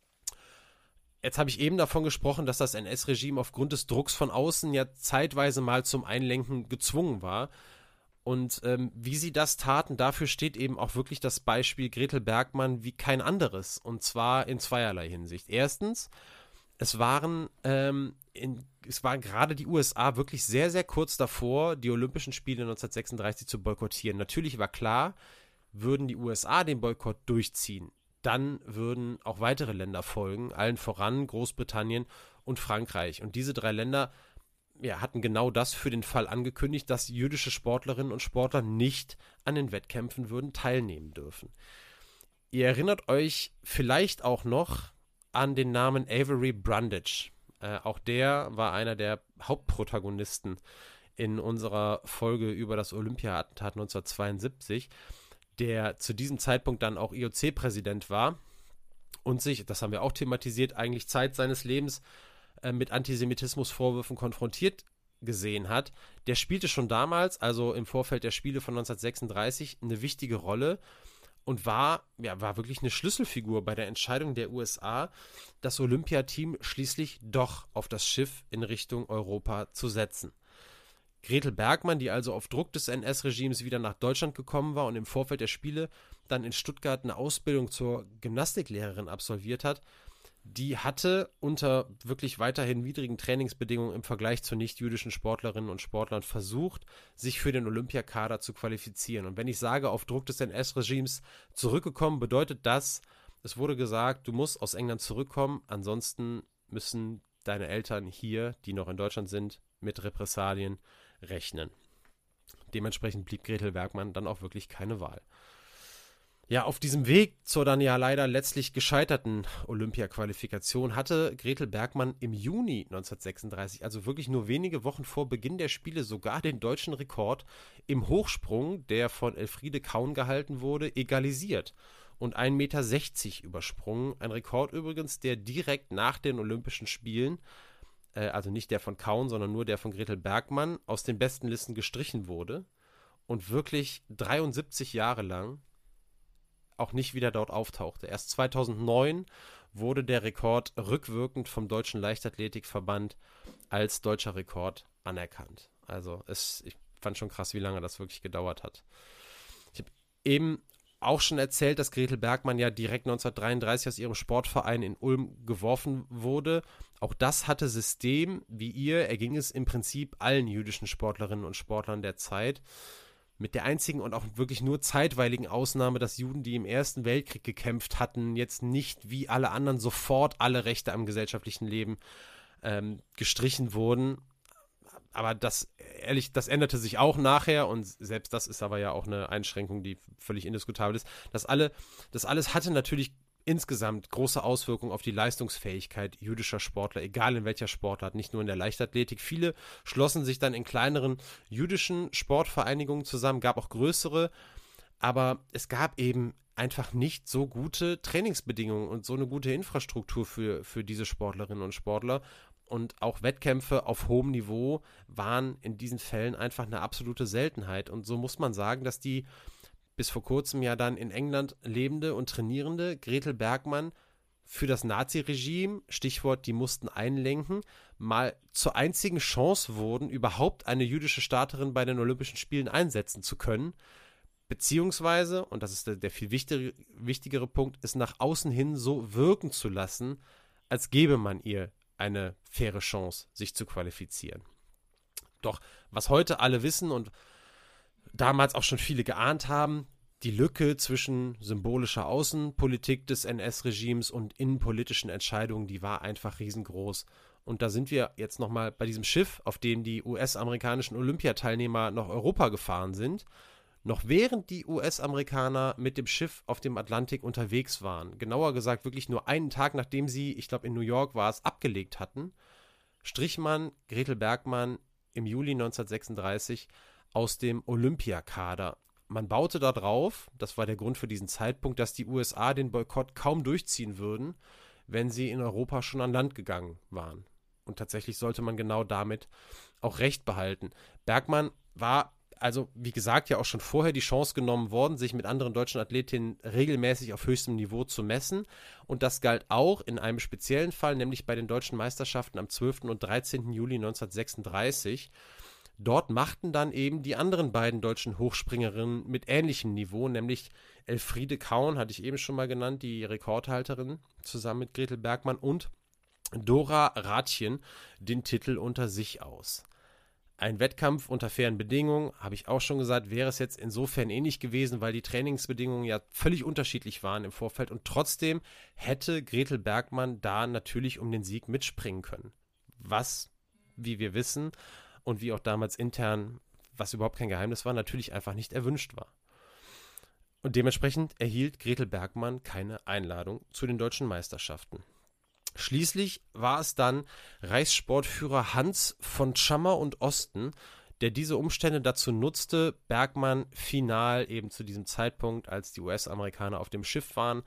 Jetzt habe ich eben davon gesprochen, dass das NS-Regime aufgrund des Drucks von außen ja zeitweise mal zum Einlenken gezwungen war. Und wie sie das taten, dafür steht eben auch wirklich das Beispiel Gretel Bergmann wie kein anderes. Und zwar in zweierlei Hinsicht. Erstens, es waren gerade die USA wirklich sehr, sehr kurz davor, die Olympischen Spiele 1936 zu boykottieren. Natürlich war klar, würden die USA den Boykott durchziehen, dann würden auch weitere Länder folgen, allen voran Großbritannien und Frankreich. Und diese 3 Länder hatten genau das für den Fall angekündigt, dass jüdische Sportlerinnen und Sportler nicht an den Wettkämpfen würden teilnehmen dürfen. Ihr erinnert euch vielleicht auch noch an den Namen Avery Brundage. Auch der war einer der Hauptprotagonisten in unserer Folge über das Olympia-Attentat 1972, der zu diesem Zeitpunkt dann auch IOC-Präsident war und sich, das haben wir auch thematisiert, eigentlich Zeit seines Lebens mit Antisemitismusvorwürfen konfrontiert gesehen hat. Der spielte schon damals, also im Vorfeld der Spiele von 1936, eine wichtige Rolle und war wirklich eine Schlüsselfigur bei der Entscheidung der USA, das Olympiateam schließlich doch auf das Schiff in Richtung Europa zu setzen. Gretel Bergmann, die also auf Druck des NS-Regimes wieder nach Deutschland gekommen war und im Vorfeld der Spiele dann in Stuttgart eine Ausbildung zur Gymnastiklehrerin absolviert hat, die hatte unter wirklich weiterhin widrigen Trainingsbedingungen im Vergleich zu nicht-jüdischen Sportlerinnen und Sportlern versucht, sich für den Olympiakader zu qualifizieren. Und wenn ich sage, auf Druck des NS-Regimes zurückgekommen, bedeutet das, es wurde gesagt, du musst aus England zurückkommen, ansonsten müssen deine Eltern hier, die noch in Deutschland sind, mit Repressalien rechnen. Dementsprechend blieb Gretel Bergmann dann auch wirklich keine Wahl. Ja, auf diesem Weg zur dann ja leider letztlich gescheiterten Olympia-Qualifikation hatte Gretel Bergmann im Juni 1936, also wirklich nur wenige Wochen vor Beginn der Spiele, sogar den deutschen Rekord im Hochsprung, der von Elfriede Kaun gehalten wurde, egalisiert und 1,60 Meter übersprungen. Ein Rekord übrigens, der direkt nach den Olympischen Spielen, also nicht der von Kaun, sondern nur der von Gretel Bergmann, aus den besten Listen gestrichen wurde und wirklich 73 Jahre lang auch nicht wieder dort auftauchte. Erst 2009 wurde der Rekord rückwirkend vom Deutschen Leichtathletikverband als deutscher Rekord anerkannt. Also ich fand schon krass, wie lange das wirklich gedauert hat. Ich habe eben auch schon erzählt, dass Gretel Bergmann ja direkt 1933 aus ihrem Sportverein in Ulm geworfen wurde. Auch das hatte System. Wie ihr erging es im Prinzip allen jüdischen Sportlerinnen und Sportlern der Zeit. Mit der einzigen und auch wirklich nur zeitweiligen Ausnahme, dass Juden, die im Ersten Weltkrieg gekämpft hatten, jetzt nicht wie alle anderen sofort alle Rechte am gesellschaftlichen Leben gestrichen wurden. Aber das änderte sich auch nachher, und selbst das ist aber ja auch eine Einschränkung, die völlig indiskutabel ist. Das alles hatte natürlich insgesamt große Auswirkungen auf die Leistungsfähigkeit jüdischer Sportler, egal in welcher Sportart, nicht nur in der Leichtathletik. Viele schlossen sich dann in kleineren jüdischen Sportvereinigungen zusammen, gab auch größere, aber es gab eben einfach nicht so gute Trainingsbedingungen und so eine gute Infrastruktur für diese Sportlerinnen und Sportler. Und auch Wettkämpfe auf hohem Niveau waren in diesen Fällen einfach eine absolute Seltenheit. Und so muss man sagen, dass die bis vor kurzem ja dann in England lebende und trainierende Gretel Bergmann für das Naziregime, Stichwort, die mussten einlenken, mal zur einzigen Chance wurden, überhaupt eine jüdische Starterin bei den Olympischen Spielen einsetzen zu können. Beziehungsweise, und das ist der viel wichtigere Punkt, es nach außen hin so wirken zu lassen, als gäbe man ihr eine faire Chance, sich zu qualifizieren. Doch was heute alle wissen und damals auch schon viele geahnt haben, die Lücke zwischen symbolischer Außenpolitik des NS-Regimes und innenpolitischen Entscheidungen, die war einfach riesengroß. Und da sind wir jetzt nochmal bei diesem Schiff, auf dem die US-amerikanischen Olympiateilnehmer nach Europa gefahren sind. Noch während die US-Amerikaner mit dem Schiff auf dem Atlantik unterwegs waren, genauer gesagt wirklich nur einen Tag, nachdem sie, ich glaube in New York war es, abgelegt hatten, strich man Gretel Bergmann im Juli 1936 aus dem Olympiakader. Man baute darauf, das war der Grund für diesen Zeitpunkt, dass die USA den Boykott kaum durchziehen würden, wenn sie in Europa schon an Land gegangen waren. Und tatsächlich sollte man genau damit auch Recht behalten. Bergmann war also, wie gesagt, ja auch schon vorher die Chance genommen worden, sich mit anderen deutschen Athletinnen regelmäßig auf höchstem Niveau zu messen. Und das galt auch in einem speziellen Fall, nämlich bei den deutschen Meisterschaften am 12. und 13. Juli 1936. Dort machten dann eben die anderen beiden deutschen Hochspringerinnen mit ähnlichem Niveau, nämlich Elfriede Kaun, hatte ich eben schon mal genannt, die Rekordhalterin, zusammen mit Gretel Bergmann, und Dora Rathjen den Titel unter sich aus. Ein Wettkampf unter fairen Bedingungen, habe ich auch schon gesagt, wäre es jetzt insofern ähnlich gewesen, weil die Trainingsbedingungen ja völlig unterschiedlich waren im Vorfeld, und trotzdem hätte Gretel Bergmann da natürlich um den Sieg mitspringen können. Was, wie wir wissen und wie auch damals intern, was überhaupt kein Geheimnis war, natürlich einfach nicht erwünscht war. Und dementsprechend erhielt Gretel Bergmann keine Einladung zu den deutschen Meisterschaften. Schließlich war es dann Reichssportführer Hans von Tschammer und Osten, der diese Umstände dazu nutzte, Bergmann final eben zu diesem Zeitpunkt, als die US-Amerikaner auf dem Schiff waren,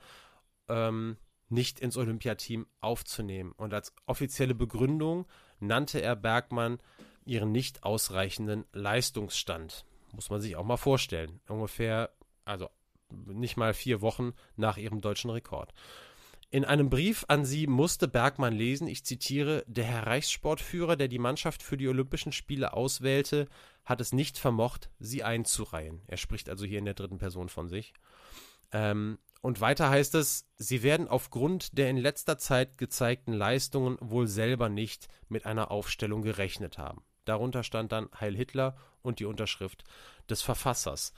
nicht ins Olympiateam aufzunehmen. Und als offizielle Begründung nannte er Bergmann ihren nicht ausreichenden Leistungsstand. Muss man sich auch mal vorstellen. Ungefähr, also nicht mal 4 Wochen nach ihrem deutschen Rekord. In einem Brief an sie musste Bergmann lesen, ich zitiere: Der Herr Reichssportführer, der die Mannschaft für die Olympischen Spiele auswählte, hat es nicht vermocht, sie einzureihen. Er spricht also hier in der dritten Person von sich. Und weiter heißt es, sie werden aufgrund der in letzter Zeit gezeigten Leistungen wohl selber nicht mit einer Aufstellung gerechnet haben. Darunter stand dann Heil Hitler und die Unterschrift des Verfassers.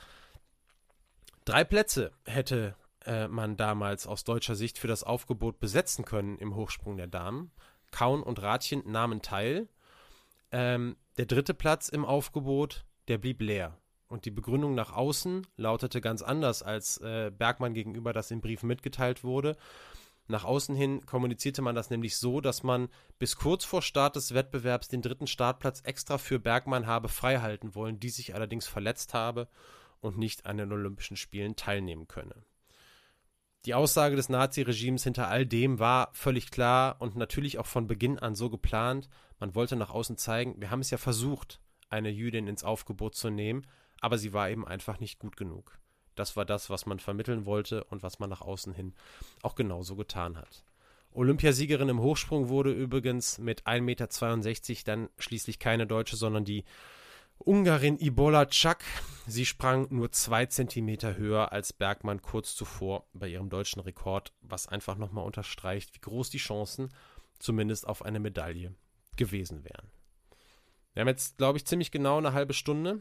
3 Plätze hätte man damals aus deutscher Sicht für das Aufgebot besetzen können im Hochsprung der Damen. Kaun und Rathjen nahmen teil. Der 3. Platz im Aufgebot, der blieb leer. Und die Begründung nach außen lautete ganz anders, als Bergmann gegenüber das im Brief mitgeteilt wurde. Nach außen hin kommunizierte man das nämlich so, dass man bis kurz vor Start des Wettbewerbs den 3. Startplatz extra für Bergmann habe freihalten wollen, die sich allerdings verletzt habe und nicht an den Olympischen Spielen teilnehmen könne. Die Aussage des Naziregimes hinter all dem war völlig klar und natürlich auch von Beginn an so geplant. Man wollte nach außen zeigen, wir haben es ja versucht, eine Jüdin ins Aufgebot zu nehmen, aber sie war eben einfach nicht gut genug. Das war das, was man vermitteln wollte und was man nach außen hin auch genauso getan hat. Olympiasiegerin im Hochsprung wurde übrigens mit 1,62 Meter dann schließlich keine Deutsche, sondern die Ungarin Ibola Czak. Sie sprang nur 2 Zentimeter höher als Bergmann kurz zuvor bei ihrem deutschen Rekord, was einfach nochmal unterstreicht, wie groß die Chancen zumindest auf eine Medaille gewesen wären. Wir haben jetzt, glaube ich, ziemlich genau eine halbe Stunde.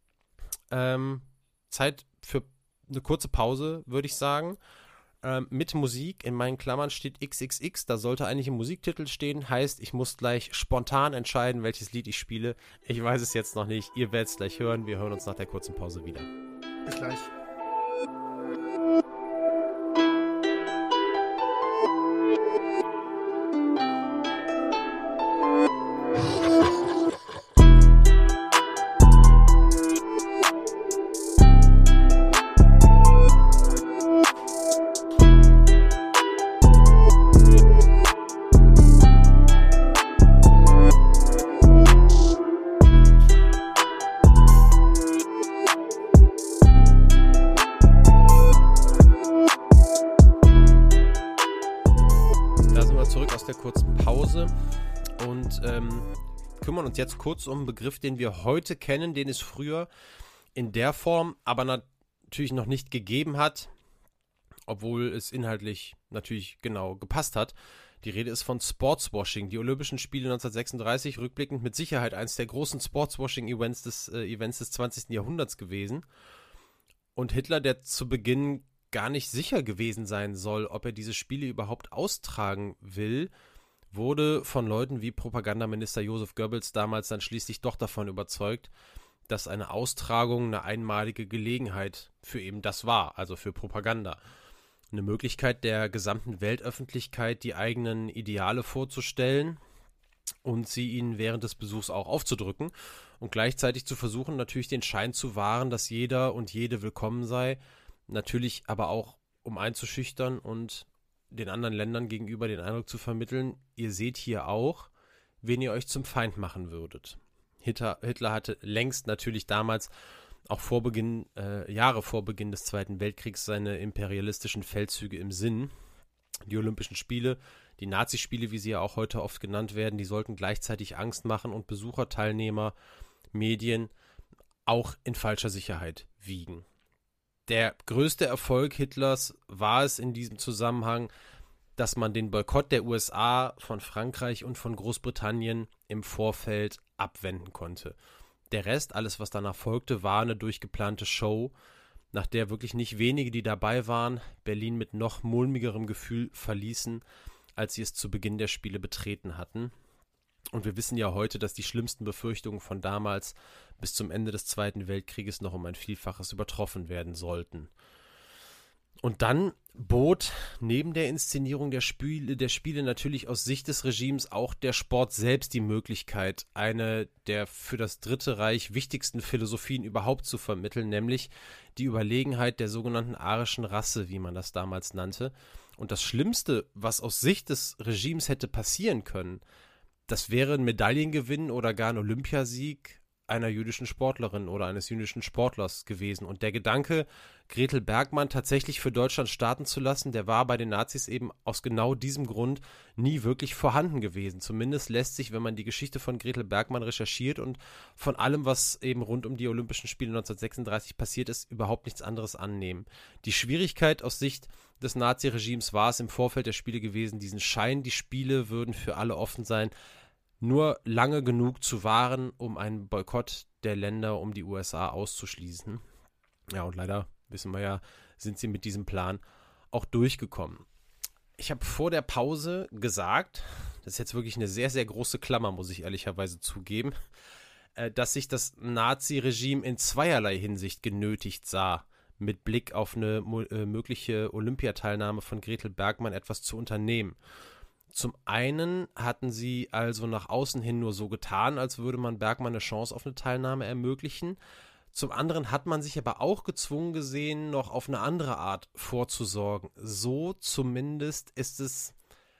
Zeit für eine kurze Pause, würde ich sagen. Mit Musik, in meinen Klammern steht XXX, da sollte eigentlich ein Musiktitel stehen, heißt, ich muss gleich spontan entscheiden, welches Lied ich spiele. Ich weiß es jetzt noch nicht, ihr werdet es gleich hören, wir hören uns nach der kurzen Pause wieder. Bis gleich. Kümmern uns jetzt kurz um einen Begriff, den wir heute kennen, den es früher in der Form aber natürlich noch nicht gegeben hat, obwohl es inhaltlich natürlich genau gepasst hat. Die Rede ist von Sportswashing. Die Olympischen Spiele 1936, rückblickend mit Sicherheit eines der großen Sportswashing-Events des 20. Jahrhunderts gewesen. Und Hitler, der zu Beginn gar nicht sicher gewesen sein soll, ob er diese Spiele überhaupt austragen will, wurde von Leuten wie Propagandaminister Joseph Goebbels damals dann schließlich doch davon überzeugt, dass eine Austragung eine einmalige Gelegenheit für eben das war, also für Propaganda. Eine Möglichkeit der gesamten Weltöffentlichkeit, die eigenen Ideale vorzustellen und sie ihnen während des Besuchs auch aufzudrücken und gleichzeitig zu versuchen, natürlich den Schein zu wahren, dass jeder und jede willkommen sei, natürlich aber auch, um einzuschüchtern und den anderen Ländern gegenüber den Eindruck zu vermitteln, ihr seht hier auch, wen ihr euch zum Feind machen würdet. Hitler hatte längst natürlich damals, auch Jahre vor Beginn des Zweiten Weltkriegs, seine imperialistischen Feldzüge im Sinn. Die Olympischen Spiele, die Nazispiele, wie sie ja auch heute oft genannt werden, die sollten gleichzeitig Angst machen und Besucher, Teilnehmer, Medien auch in falscher Sicherheit wiegen. Der größte Erfolg Hitlers war es in diesem Zusammenhang, dass man den Boykott der USA, von Frankreich und von Großbritannien im Vorfeld abwenden konnte. Der Rest, alles was danach folgte, war eine durchgeplante Show, nach der wirklich nicht wenige, die dabei waren, Berlin mit noch mulmigerem Gefühl verließen, als sie es zu Beginn der Spiele betreten hatten. Und wir wissen ja heute, dass die schlimmsten Befürchtungen von damals bis zum Ende des Zweiten Weltkrieges noch um ein Vielfaches übertroffen werden sollten. Und dann bot neben der Inszenierung der Spiele natürlich aus Sicht des Regimes auch der Sport selbst die Möglichkeit, eine der für das Dritte Reich wichtigsten Philosophien überhaupt zu vermitteln, nämlich die Überlegenheit der sogenannten arischen Rasse, wie man das damals nannte. Und das Schlimmste, was aus Sicht des Regimes hätte passieren können, das wäre ein Medaillengewinn oder gar ein Olympiasieg einer jüdischen Sportlerin oder eines jüdischen Sportlers gewesen. Und der Gedanke, Gretel Bergmann tatsächlich für Deutschland starten zu lassen, der war bei den Nazis eben aus genau diesem Grund nie wirklich vorhanden gewesen. Zumindest lässt sich, wenn man die Geschichte von Gretel Bergmann recherchiert und von allem, was eben rund um die Olympischen Spiele 1936 passiert ist, überhaupt nichts anderes annehmen. Die Schwierigkeit aus Sicht des Naziregimes war es im Vorfeld der Spiele gewesen, diesen Schein, die Spiele würden für alle offen sein, nur lange genug zu wahren, um einen Boykott der Länder um die USA auszuschließen. Ja, und leider, wissen wir ja, sind sie mit diesem Plan auch durchgekommen. Ich habe vor der Pause gesagt, das ist jetzt wirklich eine sehr, sehr große Klammer, muss ich ehrlicherweise zugeben, dass sich das Naziregime in zweierlei Hinsicht genötigt sah, mit Blick auf eine mögliche Olympiateilnahme von Gretel Bergmann etwas zu unternehmen. Zum einen hatten sie also nach außen hin nur so getan, als würde man Bergmann eine Chance auf eine Teilnahme ermöglichen. Zum anderen hat man sich aber auch gezwungen gesehen, noch auf eine andere Art vorzusorgen. So zumindest ist es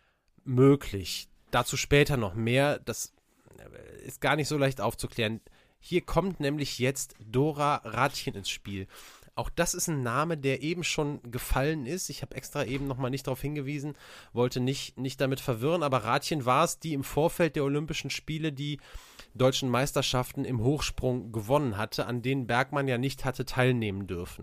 möglich. Dazu später noch mehr. Das ist gar nicht so leicht aufzuklären. Hier kommt nämlich jetzt Dora Rathjen ins Spiel. Auch das ist ein Name, der eben schon gefallen ist. Ich habe extra eben nochmal nicht darauf hingewiesen, wollte nicht damit verwirren, aber Rathjen war es, die im Vorfeld der Olympischen Spiele die deutschen Meisterschaften im Hochsprung gewonnen hatte, an denen Bergmann ja nicht hatte teilnehmen dürfen.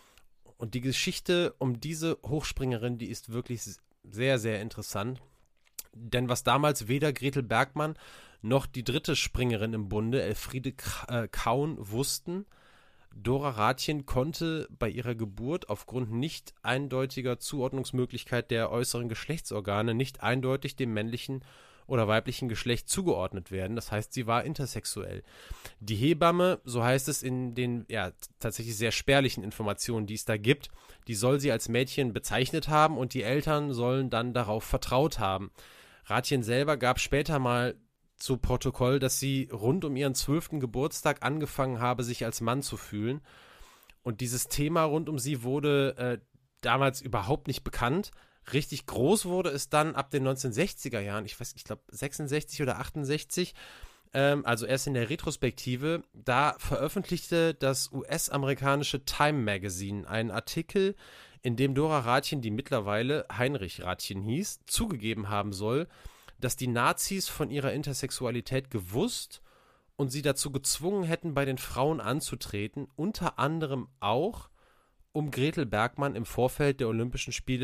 Und die Geschichte um diese Hochspringerin, die ist wirklich sehr, sehr interessant. Denn was damals weder Gretel Bergmann noch die dritte Springerin im Bunde, Elfriede Kaun, wussten, Dora Rathjen konnte bei ihrer Geburt aufgrund nicht eindeutiger Zuordnungsmöglichkeit der äußeren Geschlechtsorgane nicht eindeutig dem männlichen oder weiblichen Geschlecht zugeordnet werden. Das heißt, sie war intersexuell. Die Hebamme, so heißt es in den tatsächlich sehr spärlichen Informationen, die es da gibt, die soll sie als Mädchen bezeichnet haben und die Eltern sollen dann darauf vertraut haben. Rathjen selber gab später mal zu Protokoll, dass sie rund um ihren 12. Geburtstag angefangen habe, sich als Mann zu fühlen. Und dieses Thema rund um sie wurde damals überhaupt nicht bekannt. Richtig groß wurde es dann ab den 1960er Jahren, ich glaube 66 oder 68, also erst in der Retrospektive. Da veröffentlichte das US-amerikanische Time Magazine einen Artikel, in dem Dora Rathjen, die mittlerweile Heinrich Rathjen hieß, zugegeben haben soll, dass die Nazis von ihrer Intersexualität gewusst und sie dazu gezwungen hätten, bei den Frauen anzutreten, unter anderem auch, um Gretel Bergmann im Vorfeld der Olympischen Spiele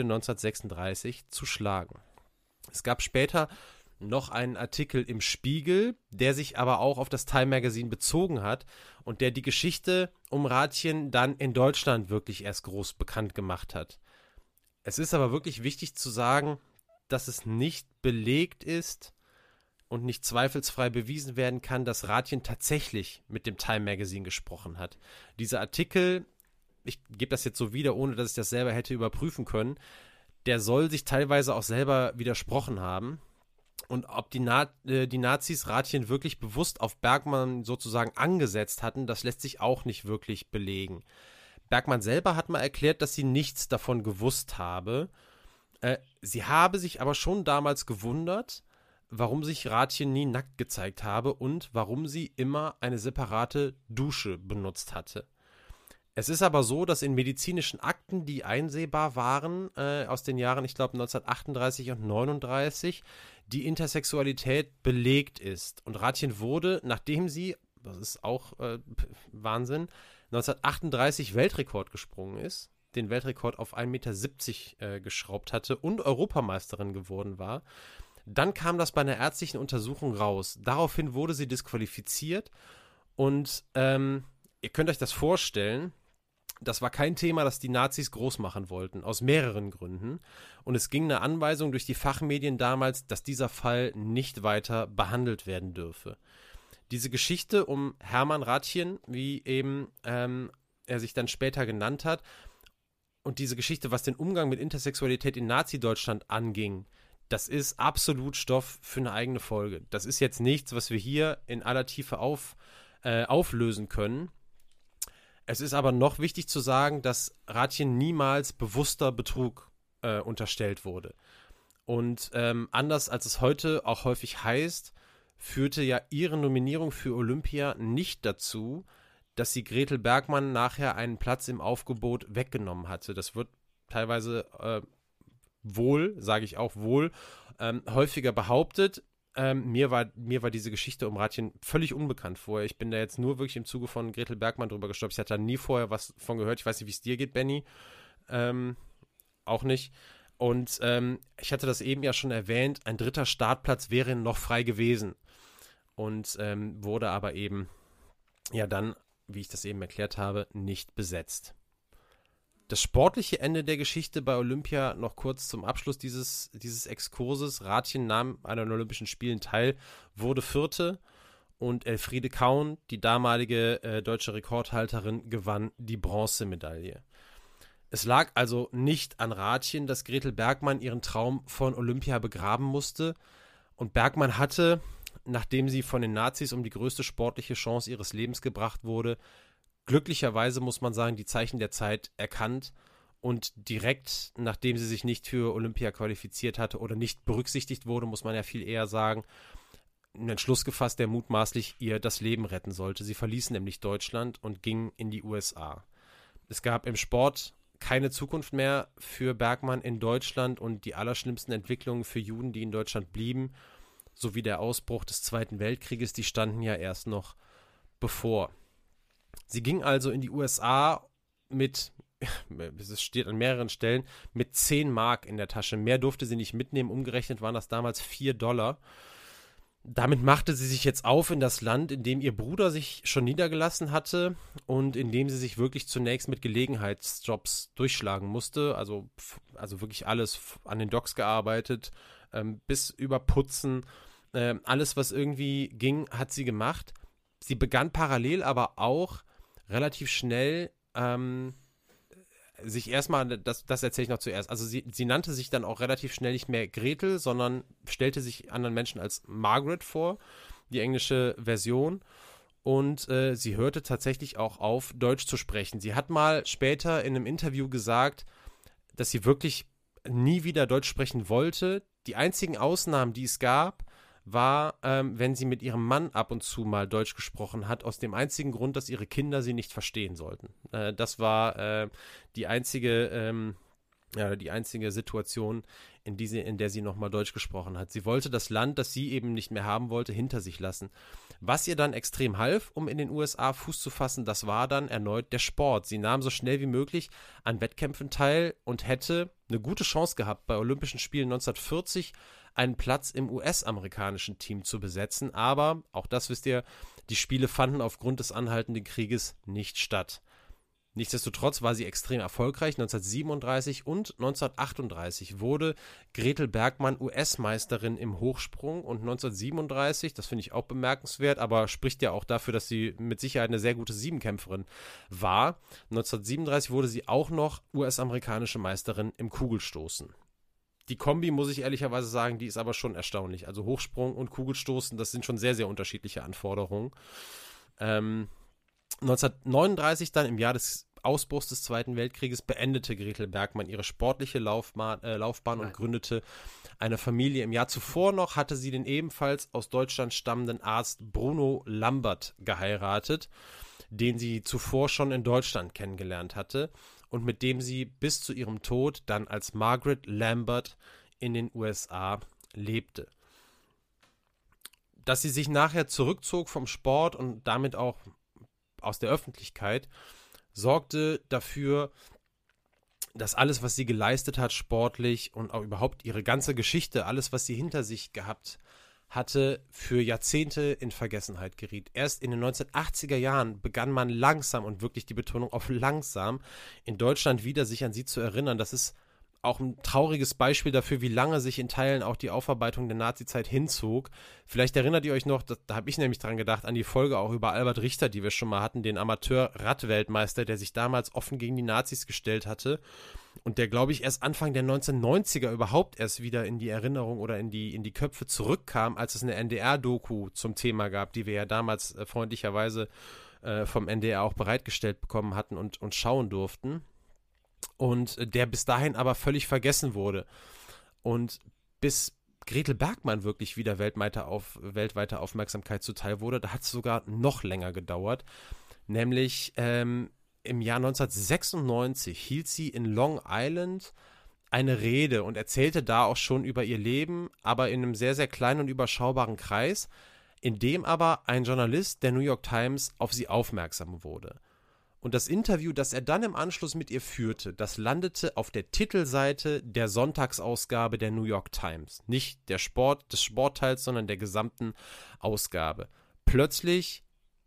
1936 zu schlagen. Es gab später noch einen Artikel im Spiegel, der sich aber auch auf das Time Magazine bezogen hat und der die Geschichte um Rathjen dann in Deutschland wirklich erst groß bekannt gemacht hat. Es ist aber wirklich wichtig zu sagen, dass es nicht belegt ist und nicht zweifelsfrei bewiesen werden kann, dass Rathjen tatsächlich mit dem Time Magazine gesprochen hat. Dieser Artikel, ich gebe das jetzt so wieder, ohne dass ich das selber hätte überprüfen können, der soll sich teilweise auch selber widersprochen haben. Und ob die Nazis Rathjen wirklich bewusst auf Bergmann sozusagen angesetzt hatten, das lässt sich auch nicht wirklich belegen. Bergmann selber hat mal erklärt, dass sie nichts davon gewusst habe. Sie habe sich aber schon damals gewundert, warum sich Rathjen nie nackt gezeigt habe und warum sie immer eine separate Dusche benutzt hatte. Es ist aber so, dass in medizinischen Akten, die einsehbar waren, aus den Jahren, ich glaube 1938 und 1939, die Intersexualität belegt ist. Und Rathjen wurde, nachdem sie, das ist auch Wahnsinn, 1938 Weltrekord gesprungen ist, den Weltrekord auf 1,70 Meter geschraubt hatte und Europameisterin geworden war. Dann kam das bei einer ärztlichen Untersuchung raus. Daraufhin wurde sie disqualifiziert und ihr könnt euch das vorstellen, das war kein Thema, das die Nazis groß machen wollten, aus mehreren Gründen. Und es ging eine Anweisung durch die Fachmedien damals, dass dieser Fall nicht weiter behandelt werden dürfe. Diese Geschichte um Hermann Rathjen, wie eben er sich dann später genannt hat, und diese Geschichte, was den Umgang mit Intersexualität in Nazi-Deutschland anging, das ist absolut Stoff für eine eigene Folge. Das ist jetzt nichts, was wir hier in aller Tiefe auflösen können. Es ist aber noch wichtig zu sagen, dass Rathjen niemals bewusster Betrug unterstellt wurde. Und anders als es heute auch häufig heißt, führte ja ihre Nominierung für Olympia nicht dazu, dass sie Gretel Bergmann nachher einen Platz im Aufgebot weggenommen hatte. Das wird teilweise häufiger behauptet. Mir war diese Geschichte um Rathjen völlig unbekannt vorher. Ich bin da jetzt nur wirklich im Zuge von Gretel Bergmann drüber gestolpert. Ich hatte da nie vorher was von gehört. Ich weiß nicht, wie es dir geht, Benni. Auch nicht. Und ich hatte das eben ja schon erwähnt, ein dritter Startplatz wäre noch frei gewesen. Und wurde aber eben ja dann, wie ich das eben erklärt habe, nicht besetzt. Das sportliche Ende der Geschichte bei Olympia noch kurz zum Abschluss dieses Exkurses. Rathjen nahm an den Olympischen Spielen teil, wurde Vierte und Elfriede Kaun, die damalige deutsche Rekordhalterin, gewann die Bronzemedaille. Es lag also nicht an Rathjen, dass Gretel Bergmann ihren Traum von Olympia begraben musste. Und Bergmann hatte, nachdem sie von den Nazis um die größte sportliche Chance ihres Lebens gebracht wurde, glücklicherweise, muss man sagen, die Zeichen der Zeit erkannt und direkt, nachdem sie sich nicht für Olympia qualifiziert hatte oder nicht berücksichtigt wurde, muss man ja viel eher sagen, einen Entschluss gefasst, der mutmaßlich ihr das Leben retten sollte. Sie verließ nämlich Deutschland und ging in die USA. Es gab im Sport keine Zukunft mehr für Bergmann in Deutschland und die allerschlimmsten Entwicklungen für Juden, die in Deutschland blieben, sowie der Ausbruch des Zweiten Weltkrieges, die standen ja erst noch bevor. Sie ging also in die USA mit, es steht an mehreren Stellen, mit 10 Mark in der Tasche. Mehr durfte sie nicht mitnehmen. Umgerechnet waren das damals $4. Damit machte sie sich jetzt auf in das Land, in dem ihr Bruder sich schon niedergelassen hatte und in dem sie sich wirklich zunächst mit Gelegenheitsjobs durchschlagen musste. Also wirklich alles, an den Docks gearbeitet, bis über Putzen. Alles, was irgendwie ging, hat sie gemacht. Sie begann parallel aber auch relativ schnell sich erstmal, das erzähle ich noch zuerst, also sie nannte sich dann auch relativ schnell nicht mehr Gretel, sondern stellte sich anderen Menschen als Margaret vor, die englische Version, und sie hörte tatsächlich auch auf, Deutsch zu sprechen. Sie hat mal später in einem Interview gesagt, dass sie wirklich nie wieder Deutsch sprechen wollte. Die einzigen Ausnahmen, die es gab, war, wenn sie mit ihrem Mann ab und zu mal Deutsch gesprochen hat, aus dem einzigen Grund, dass ihre Kinder sie nicht verstehen sollten. Das war die einzige Situation, in der sie nochmal Deutsch gesprochen hat. Sie wollte das Land, das sie eben nicht mehr haben wollte, hinter sich lassen. Was ihr dann extrem half, um in den USA Fuß zu fassen, das war dann erneut der Sport. Sie nahm so schnell wie möglich an Wettkämpfen teil und hätte eine gute Chance gehabt, bei Olympischen Spielen 1940 einen Platz im US-amerikanischen Team zu besetzen. Aber, auch das wisst ihr, die Spiele fanden aufgrund des anhaltenden Krieges nicht statt. Nichtsdestotrotz war sie extrem erfolgreich. 1937 und 1938 wurde Gretel Bergmann US-Meisterin im Hochsprung und 1937, das finde ich auch bemerkenswert, aber spricht ja auch dafür, dass sie mit Sicherheit eine sehr gute Siebenkämpferin war. 1937 wurde sie auch noch US-amerikanische Meisterin im Kugelstoßen. Die Kombi, muss ich ehrlicherweise sagen, die ist aber schon erstaunlich. Also Hochsprung und Kugelstoßen, das sind schon sehr, sehr unterschiedliche Anforderungen. 1939 dann, im Jahr des Ausbruchs des Zweiten Weltkrieges, beendete Gretel Bergmann ihre sportliche Laufbahn und gründete eine Familie. Im Jahr zuvor noch hatte sie den ebenfalls aus Deutschland stammenden Arzt Bruno Lambert geheiratet, den sie zuvor schon in Deutschland kennengelernt hatte und mit dem sie bis zu ihrem Tod dann als Margaret Lambert in den USA lebte. Dass sie sich nachher zurückzog vom Sport und damit auch aus der Öffentlichkeit, sorgte dafür, dass alles, was sie geleistet hat, sportlich und auch überhaupt ihre ganze Geschichte, alles, was sie hinter sich gehabt hatte, für Jahrzehnte in Vergessenheit geriet. Erst in den 1980er Jahren begann man langsam, und wirklich die Betonung auf langsam, in Deutschland wieder sich an sie zu erinnern. Das ist auch ein trauriges Beispiel dafür, wie lange sich in Teilen auch die Aufarbeitung der Nazizeit hinzog. Vielleicht erinnert ihr euch noch, da habe ich nämlich dran gedacht, an die Folge auch über Albert Richter, die wir schon mal hatten, den Amateur-Radweltmeister, der sich damals offen gegen die Nazis gestellt hatte und der, glaube ich, erst Anfang der 1990er überhaupt erst wieder in die Erinnerung oder in die Köpfe zurückkam, als es eine NDR-Doku zum Thema gab, die wir ja damals freundlicherweise vom NDR auch bereitgestellt bekommen hatten und schauen durften. Und der bis dahin aber völlig vergessen wurde. Und bis Gretel Bergmann wirklich wieder weltweite Aufmerksamkeit zuteil wurde, da hat es sogar noch länger gedauert. Nämlich im Jahr 1996 hielt sie in Long Island eine Rede und erzählte da auch schon über ihr Leben, aber in einem sehr, sehr kleinen und überschaubaren Kreis, in dem aber ein Journalist der New York Times auf sie aufmerksam wurde. Und das Interview, das er dann im Anschluss mit ihr führte, das landete auf der Titelseite der Sonntagsausgabe der New York Times. Nicht des Sportteils, sondern der gesamten Ausgabe. Plötzlich,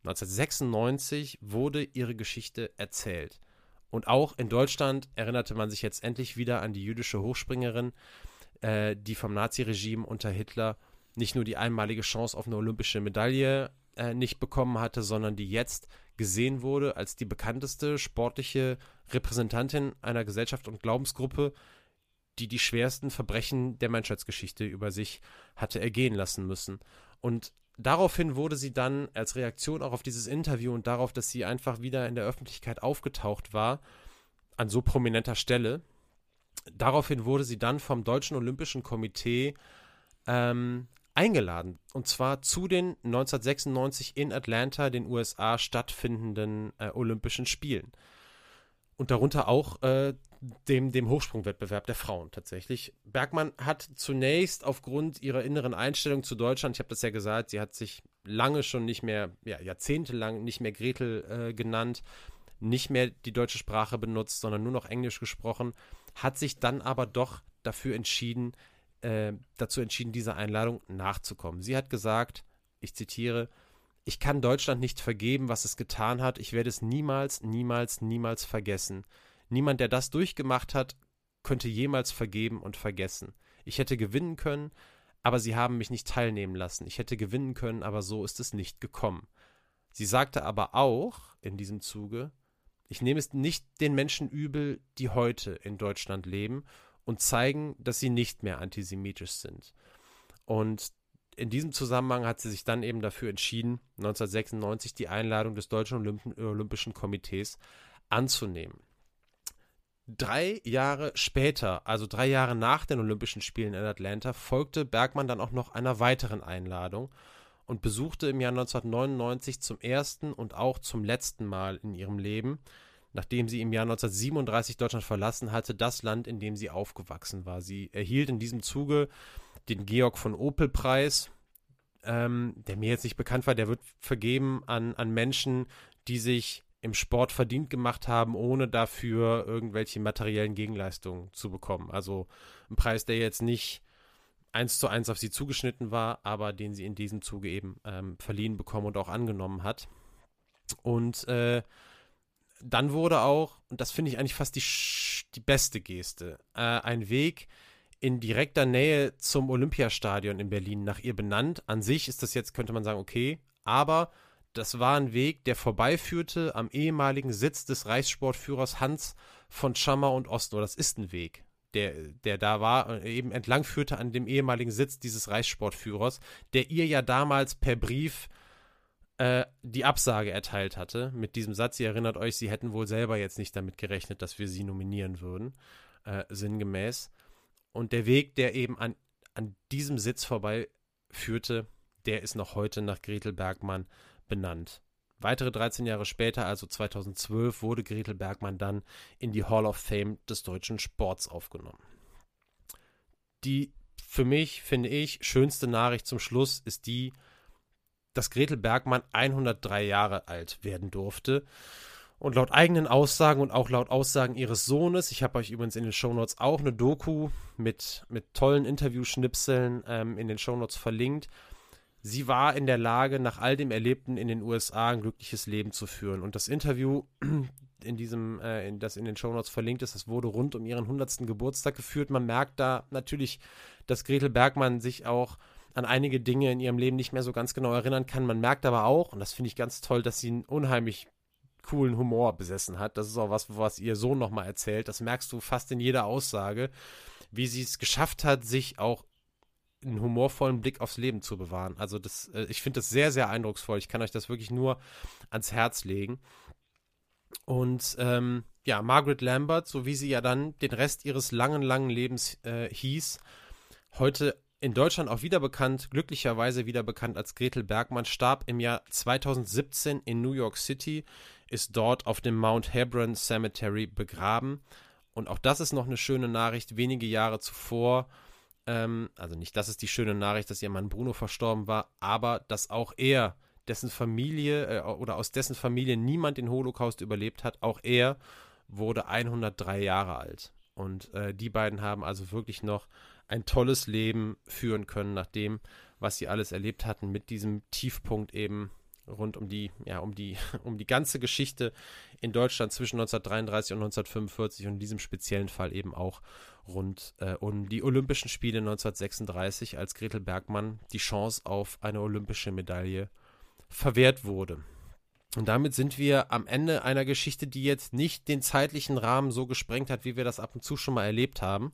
1996, wurde ihre Geschichte erzählt. Und auch in Deutschland erinnerte man sich jetzt endlich wieder an die jüdische Hochspringerin, die vom Naziregime unter Hitler nicht nur die einmalige Chance auf eine olympische Medaille nicht bekommen hatte, sondern die jetzt gesehen wurde als die bekannteste sportliche Repräsentantin einer Gesellschaft und Glaubensgruppe, die die schwersten Verbrechen der Menschheitsgeschichte über sich hatte ergehen lassen müssen. Und daraufhin wurde sie dann als Reaktion auch auf dieses Interview und darauf, dass sie einfach wieder in der Öffentlichkeit aufgetaucht war, an so prominenter Stelle, daraufhin wurde sie dann vom Deutschen Olympischen Komitee eingeladen. Und zwar zu den 1996 in Atlanta, den USA, stattfindenden Olympischen Spielen. Und darunter auch dem Hochsprungwettbewerb der Frauen tatsächlich. Bergmann hat zunächst aufgrund ihrer inneren Einstellung zu Deutschland, ich habe das ja gesagt, sie hat sich lange schon nicht mehr, jahrzehntelang nicht mehr Gretel genannt, nicht mehr die deutsche Sprache benutzt, sondern nur noch Englisch gesprochen, hat sich dann aber doch dazu entschieden, dieser Einladung nachzukommen. Sie hat gesagt, ich zitiere: Ich kann Deutschland nicht vergeben, was es getan hat. Ich werde es niemals, niemals, niemals vergessen. Niemand, der das durchgemacht hat, könnte jemals vergeben und vergessen. Ich hätte gewinnen können, aber sie haben mich nicht teilnehmen lassen. Ich hätte gewinnen können, aber so ist es nicht gekommen. Sie sagte aber auch in diesem Zuge: Ich nehme es nicht den Menschen übel, die heute in Deutschland leben und zeigen, dass sie nicht mehr antisemitisch sind. Und in diesem Zusammenhang hat sie sich dann eben dafür entschieden, 1996 die Einladung des Deutschen Olympischen Komitees anzunehmen. 3 Jahre später, also 3 Jahre nach den Olympischen Spielen in Atlanta, folgte Bergmann dann auch noch einer weiteren Einladung und besuchte im Jahr 1999 zum ersten und auch zum letzten Mal in ihrem Leben, nachdem sie im Jahr 1937 Deutschland verlassen hatte, das Land, in dem sie aufgewachsen war. Sie erhielt in diesem Zuge den Georg-von-Opel-Preis, der mir jetzt nicht bekannt war. Der wird vergeben an Menschen, die sich im Sport verdient gemacht haben, ohne dafür irgendwelche materiellen Gegenleistungen zu bekommen. Also ein Preis, der jetzt nicht 1:1 auf sie zugeschnitten war, aber den sie in diesem Zuge eben verliehen bekommen und auch angenommen hat. Und dann wurde auch, und das finde ich eigentlich fast die beste Geste, ein Weg in direkter Nähe zum Olympiastadion in Berlin nach ihr benannt. An sich ist das jetzt, könnte man sagen, okay, aber das war ein Weg, der vorbeiführte am ehemaligen Sitz des Reichssportführers Hans von Schammer und Ostner. Das ist ein Weg, der da war, eben entlang führte an dem ehemaligen Sitz dieses Reichssportführers, der ihr ja damals per Brief die Absage erteilt hatte mit diesem Satz. Ihr erinnert euch, sie hätten wohl selber jetzt nicht damit gerechnet, dass wir sie nominieren würden, sinngemäß. Und der Weg, der eben an diesem Sitz vorbei führte, der ist noch heute nach Gretel Bergmann benannt. Weitere 13 Jahre später, also 2012, wurde Gretel Bergmann dann in die Hall of Fame des deutschen Sports aufgenommen. Die für mich, finde ich, schönste Nachricht zum Schluss ist die, dass Gretel Bergmann 103 Jahre alt werden durfte. Und laut eigenen Aussagen und auch laut Aussagen ihres Sohnes, ich habe euch übrigens in den Shownotes auch eine Doku mit tollen Interviewschnipseln in den Shownotes verlinkt, sie war in der Lage, nach all dem Erlebten in den USA ein glückliches Leben zu führen. Und das Interview, das in den Shownotes verlinkt ist, das wurde rund um ihren 100. Geburtstag geführt. Man merkt da natürlich, dass Gretel Bergmann sich auch an einige Dinge in ihrem Leben nicht mehr so ganz genau erinnern kann. Man merkt aber auch, und das finde ich ganz toll, dass sie einen unheimlich coolen Humor besessen hat. Das ist auch was ihr Sohn nochmal erzählt. Das merkst du fast in jeder Aussage, wie sie es geschafft hat, sich auch einen humorvollen Blick aufs Leben zu bewahren. Also ich finde das sehr, sehr eindrucksvoll. Ich kann euch das wirklich nur ans Herz legen. Und Margaret Lambert, so wie sie ja dann den Rest ihres langen, langen Lebens hieß, heute in Deutschland auch glücklicherweise wieder bekannt als Gretel Bergmann, starb im Jahr 2017 in New York City, ist dort auf dem Mount Hebron Cemetery begraben. Und auch das ist noch eine schöne Nachricht. Wenige Jahre zuvor, also nicht, das ist die schöne Nachricht, dass ihr Mann Bruno verstorben war, aber dass auch er, dessen Familie oder aus dessen Familie niemand den Holocaust überlebt hat, auch er wurde 103 Jahre alt. Und die beiden haben also wirklich noch ein tolles Leben führen können, nach dem, was sie alles erlebt hatten, mit diesem Tiefpunkt eben rund um die ganze Geschichte in Deutschland zwischen 1933 und 1945 und in diesem speziellen Fall eben auch rund um die Olympischen Spiele 1936, als Gretel Bergmann die Chance auf eine olympische Medaille verwehrt wurde. Und damit sind wir am Ende einer Geschichte, die jetzt nicht den zeitlichen Rahmen so gesprengt hat, wie wir das ab und zu schon mal erlebt haben.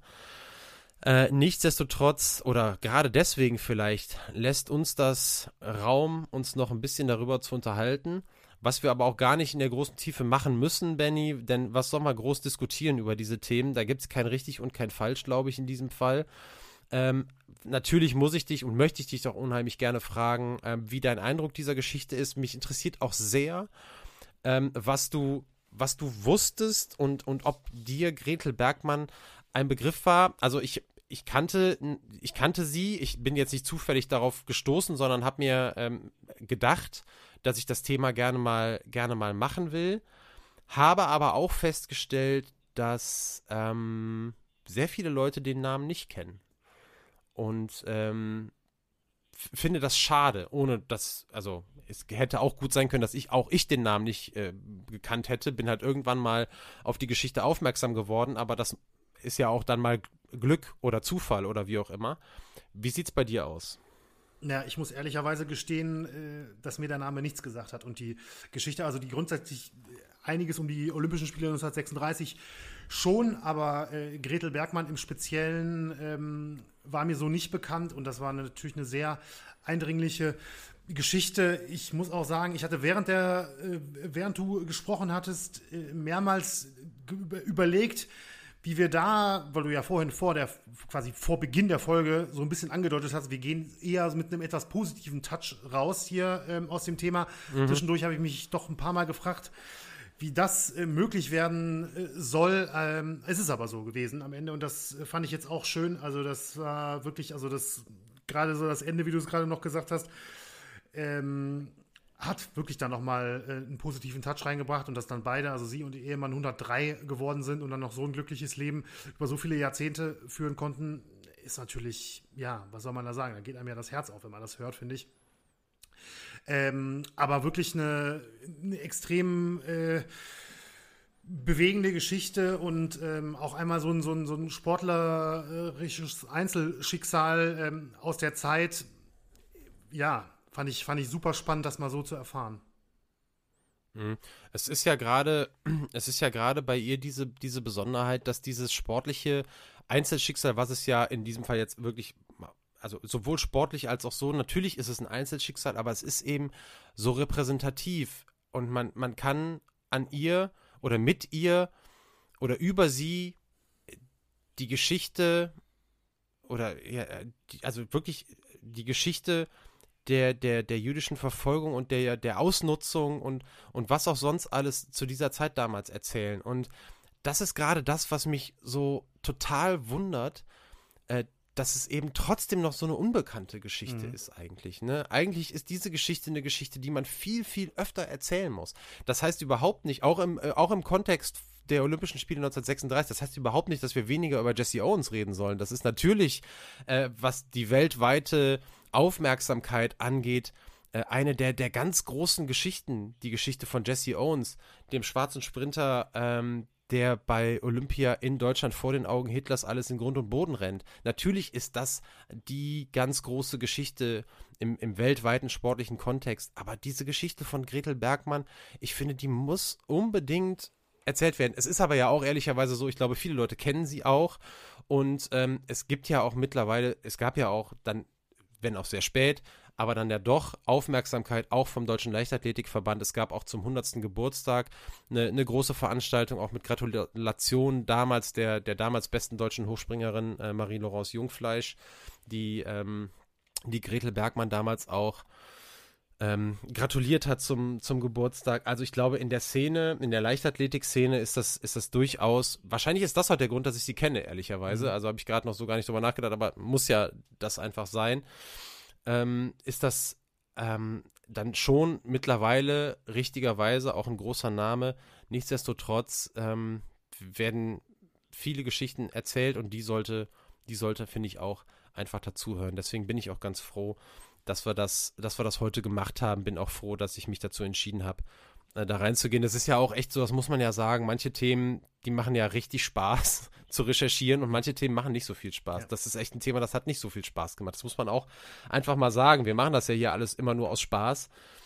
Nichtsdestotrotz, oder gerade deswegen vielleicht, lässt uns das Raum, uns noch ein bisschen darüber zu unterhalten, was wir aber auch gar nicht in der großen Tiefe machen müssen, Benny, denn was soll man groß diskutieren über diese Themen? Da gibt es kein richtig und kein falsch, glaube ich, in diesem Fall. Natürlich muss ich dich und möchte ich dich doch unheimlich gerne fragen, wie dein Eindruck dieser Geschichte ist. Mich interessiert auch sehr, was du wusstest und ob dir Gretel Bergmann ein Begriff war. Also ich kannte sie, ich bin jetzt nicht zufällig darauf gestoßen, sondern habe mir gedacht, dass ich das Thema gerne mal machen will. Habe aber auch festgestellt, dass sehr viele Leute den Namen nicht kennen. Und finde das schade, ohne dass, also es hätte auch gut sein können, dass ich den Namen nicht gekannt hätte, bin halt irgendwann mal auf die Geschichte aufmerksam geworden, aber das ist ja auch dann mal Glück oder Zufall oder wie auch immer. Wie sieht's bei dir aus? Ja, ich muss ehrlicherweise gestehen, dass mir der Name nichts gesagt hat und die Geschichte, also die grundsätzlich einiges um die Olympischen Spiele 1936 schon, aber Gretel Bergmann im Speziellen war mir so nicht bekannt und das war natürlich eine sehr eindringliche Geschichte. Ich muss auch sagen, ich hatte während du gesprochen hattest, mehrmals überlegt, wie wir da, weil du ja vorhin quasi vor Beginn der Folge so ein bisschen angedeutet hast, wir gehen eher mit einem etwas positiven Touch raus hier aus dem Thema. Zwischendurch habe ich mich doch ein paar Mal gefragt, wie das möglich werden soll. Es ist aber so gewesen am Ende und das fand ich jetzt auch schön. Also das war wirklich, also das gerade so das Ende, wie du es gerade noch gesagt hast, hat wirklich dann nochmal einen positiven Touch reingebracht und dass dann beide, also sie und ihr Ehemann 103 geworden sind und dann noch so ein glückliches Leben über so viele Jahrzehnte führen konnten, ist natürlich, ja, was soll man da sagen? Da geht einem ja das Herz auf, wenn man das hört, finde ich. Aber wirklich eine extrem bewegende Geschichte und auch einmal so ein sportlerisches Einzelschicksal aus der Zeit, ja, fand ich super spannend, das mal so zu erfahren. Es ist ja gerade bei ihr diese Besonderheit, dass dieses sportliche Einzelschicksal, was es ja in diesem Fall jetzt wirklich, also sowohl sportlich als auch so, natürlich ist es ein Einzelschicksal, aber es ist eben so repräsentativ und man kann an ihr oder mit ihr oder über sie die Geschichte oder ja, also wirklich die Geschichte der jüdischen Verfolgung und der Ausnutzung und was auch sonst alles zu dieser Zeit damals erzählen. Und das ist gerade das, was mich so total wundert, dass es eben trotzdem noch so eine unbekannte Geschichte ist eigentlich. Ne? Eigentlich ist diese Geschichte eine Geschichte, die man viel, viel öfter erzählen muss. Das heißt überhaupt nicht, auch im Kontext der Olympischen Spiele 1936, das heißt überhaupt nicht, dass wir weniger über Jesse Owens reden sollen. Das ist natürlich, was die weltweite Aufmerksamkeit angeht, eine der ganz großen Geschichten, die Geschichte von Jesse Owens, dem schwarzen Sprinter, der bei Olympia in Deutschland vor den Augen Hitlers alles in Grund und Boden rennt. Natürlich ist das die ganz große Geschichte im weltweiten sportlichen Kontext, aber diese Geschichte von Gretel Bergmann, ich finde, die muss unbedingt erzählt werden. Es ist aber ja auch ehrlicherweise so, ich glaube, viele Leute kennen sie auch und es gibt ja auch mittlerweile, es gab ja auch dann, wenn auch sehr spät, aber dann ja doch Aufmerksamkeit auch vom Deutschen Leichtathletikverband. Es gab auch zum 100. Geburtstag eine große Veranstaltung, auch mit Gratulation damals der damals besten deutschen Hochspringerin Marie-Laurence Jungfleisch, die Gretel Bergmann damals auch gratuliert hat zum Geburtstag. Also ich glaube, in der Leichtathletik-Szene ist das durchaus, wahrscheinlich ist das halt der Grund, dass ich sie kenne, ehrlicherweise. Also habe ich gerade noch so gar nicht drüber nachgedacht, aber muss ja das einfach sein. Ist das dann schon mittlerweile richtigerweise auch ein großer Name. Nichtsdestotrotz werden viele Geschichten erzählt und die sollte, finde ich, auch einfach dazuhören. Deswegen bin ich auch ganz froh, dass wir das heute gemacht haben. Bin auch froh, dass ich mich dazu entschieden habe, da reinzugehen. Das ist ja auch echt so, das muss man ja sagen, manche Themen, die machen ja richtig Spaß zu recherchieren und manche Themen machen nicht so viel Spaß. Ja. Das ist echt ein Thema, das hat nicht so viel Spaß gemacht. Das muss man auch einfach mal sagen. Wir machen das ja hier alles immer nur aus Spaß.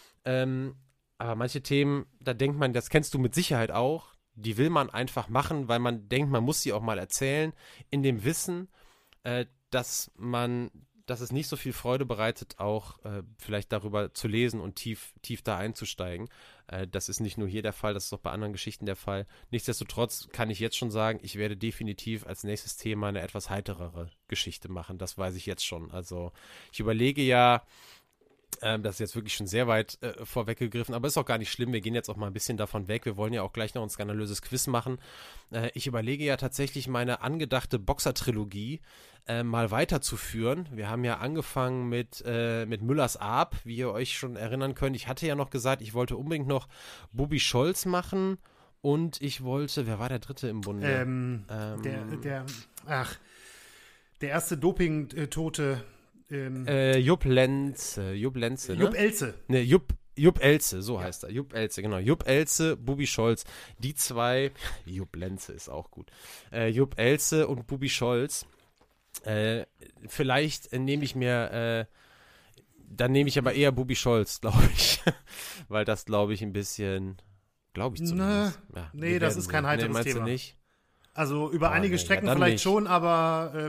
Aber manche Themen, da denkt man, das kennst du mit Sicherheit auch, die will man einfach machen, weil man denkt, man muss sie auch mal erzählen, in dem Wissen, dass man dass es nicht so viel Freude bereitet, auch vielleicht darüber zu lesen und tief da einzusteigen. Das ist nicht nur hier der Fall, das ist auch bei anderen Geschichten der Fall. Nichtsdestotrotz kann ich jetzt schon sagen, ich werde definitiv als nächstes Thema eine etwas heiterere Geschichte machen. Das weiß ich jetzt schon. Also ich überlege ja, das ist jetzt wirklich schon sehr weit vorweggegriffen, aber ist auch gar nicht schlimm. Wir gehen jetzt auch mal ein bisschen davon weg. Wir wollen ja auch gleich noch ein skandalöses Quiz machen. Ich überlege ja tatsächlich, meine angedachte Boxer-Trilogie mal weiterzuführen. Wir haben ja angefangen mit Müllers Arp, wie ihr euch schon erinnern könnt. Ich hatte ja noch gesagt, ich wollte unbedingt noch Bubi Scholz machen und ich wollte, wer war der Dritte im Bunde? Der erste Doping-Tote. Jupp Lenze, ne? Jupp Elze. Ne, Jupp Elze, so heißt er. Jupp Elze, genau. Jupp Elze, Bubi Scholz. Die zwei, Jupp Lenze ist auch gut. Jupp Elze und Bubi Scholz. Vielleicht nehme ich mir, dann nehme ich aber eher Bubi Scholz, glaube ich. Weil das, glaube ich, ein bisschen, glaube ich zumindest. Ja, nee, das ist kein heiteres meinst Thema. Du nicht? Also über einige Strecken vielleicht nicht. Schon, aber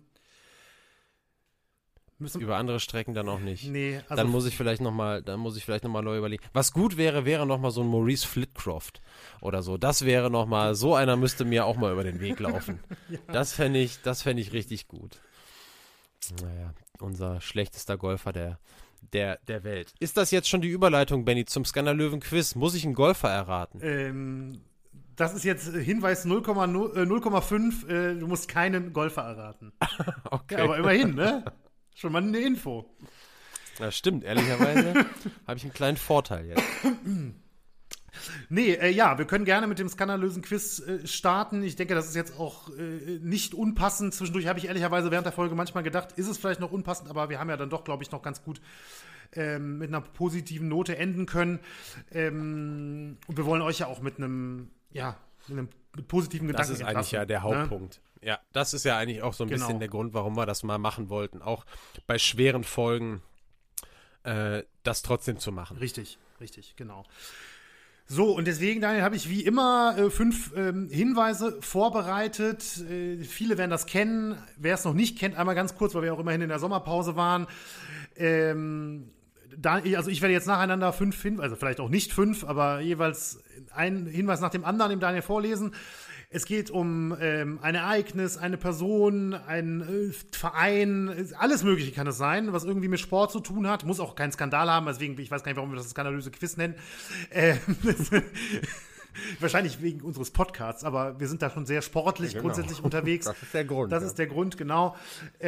über andere Strecken dann auch nicht. Nee, also dann muss ich vielleicht noch mal neu überlegen. Was gut wäre noch mal so ein Maurice Flitcroft oder so. Das wäre noch mal, so einer müsste mir auch mal über den Weg laufen. Ja. Das fände ich richtig gut. Naja, unser schlechtester Golfer der Welt. Ist das jetzt schon die Überleitung, Benny, zum Skandalöwen-Quiz? Muss ich einen Golfer erraten? Das ist jetzt Hinweis 0,5. Du musst keinen Golfer erraten. Okay. Ja, aber immerhin, ne? Schon mal eine Info. Ja, stimmt. Ehrlicherweise habe ich einen kleinen Vorteil jetzt. Nee, wir können gerne mit dem skandalösen Quiz starten. Ich denke, das ist jetzt auch nicht unpassend. Zwischendurch habe ich ehrlicherweise während der Folge manchmal gedacht, ist es vielleicht noch unpassend, aber wir haben ja dann doch, glaube ich, noch ganz gut mit einer positiven Note enden können. Und wir wollen euch ja auch mit einem positiven Gedanken Das ist eigentlich ja der Hauptpunkt. Ne? Ja, das ist ja eigentlich auch so ein bisschen der Grund, warum wir das mal machen wollten. Auch bei schweren Folgen das trotzdem zu machen. Richtig, genau. So, und deswegen, Daniel, habe ich wie immer 5 Hinweise vorbereitet. Viele werden das kennen. Wer es noch nicht kennt, einmal ganz kurz, weil wir auch immerhin in der Sommerpause waren. Also ich werde jetzt nacheinander 5 Hinweise, vielleicht auch nicht 5, aber jeweils einen Hinweis nach dem anderen dem Daniel vorlesen. Es geht um ein Ereignis, eine Person, ein Verein, alles Mögliche kann es sein, was irgendwie mit Sport zu tun hat. Muss auch keinen Skandal haben, deswegen, ich weiß gar nicht, warum wir das skandalöse Quiz nennen. Wahrscheinlich wegen unseres Podcasts, aber wir sind da schon sehr sportlich grundsätzlich unterwegs. Das ist der Grund. Das ist der Grund, genau.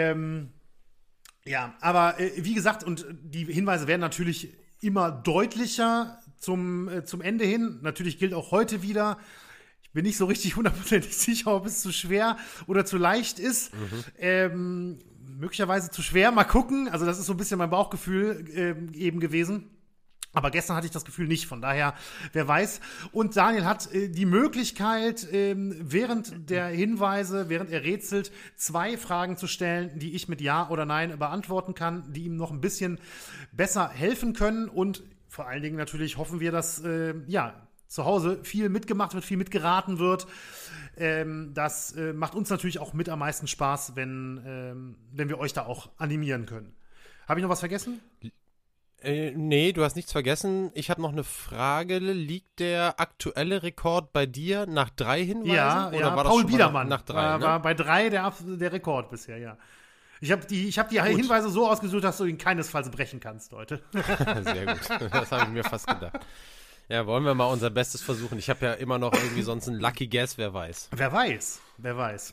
Aber wie gesagt, und die Hinweise werden natürlich immer deutlicher zum Ende hin. Natürlich gilt auch heute wieder, ich bin nicht so richtig 100% sicher, ob es zu schwer oder zu leicht ist. Möglicherweise zu schwer, mal gucken. Also das ist so ein bisschen mein Bauchgefühl eben gewesen. Aber gestern hatte ich das Gefühl nicht, von daher, wer weiß. Und Daniel hat die Möglichkeit, während er rätselt, 2 Fragen zu stellen, die ich mit Ja oder Nein beantworten kann, die ihm noch ein bisschen besser helfen können. Und vor allen Dingen natürlich hoffen wir, dass zu Hause viel mitgemacht wird, viel mitgeraten wird. Das macht uns natürlich auch mit am meisten Spaß, wenn wir euch da auch animieren können. Habe ich noch was vergessen? Nee, du hast nichts vergessen. Ich habe noch eine Frage. Liegt der aktuelle Rekord bei dir nach 3 Hinweisen? Ja, oder war Paul das Biedermann nach 3? War bei 3 der Rekord bisher, ja. Ich hab die Hinweise so ausgesucht, dass du ihn keinesfalls brechen kannst heute. Sehr gut. Das habe ich mir fast gedacht. Ja, wollen wir mal unser Bestes versuchen. Ich habe ja immer noch irgendwie sonst einen Lucky Guess, wer weiß. Wer weiß.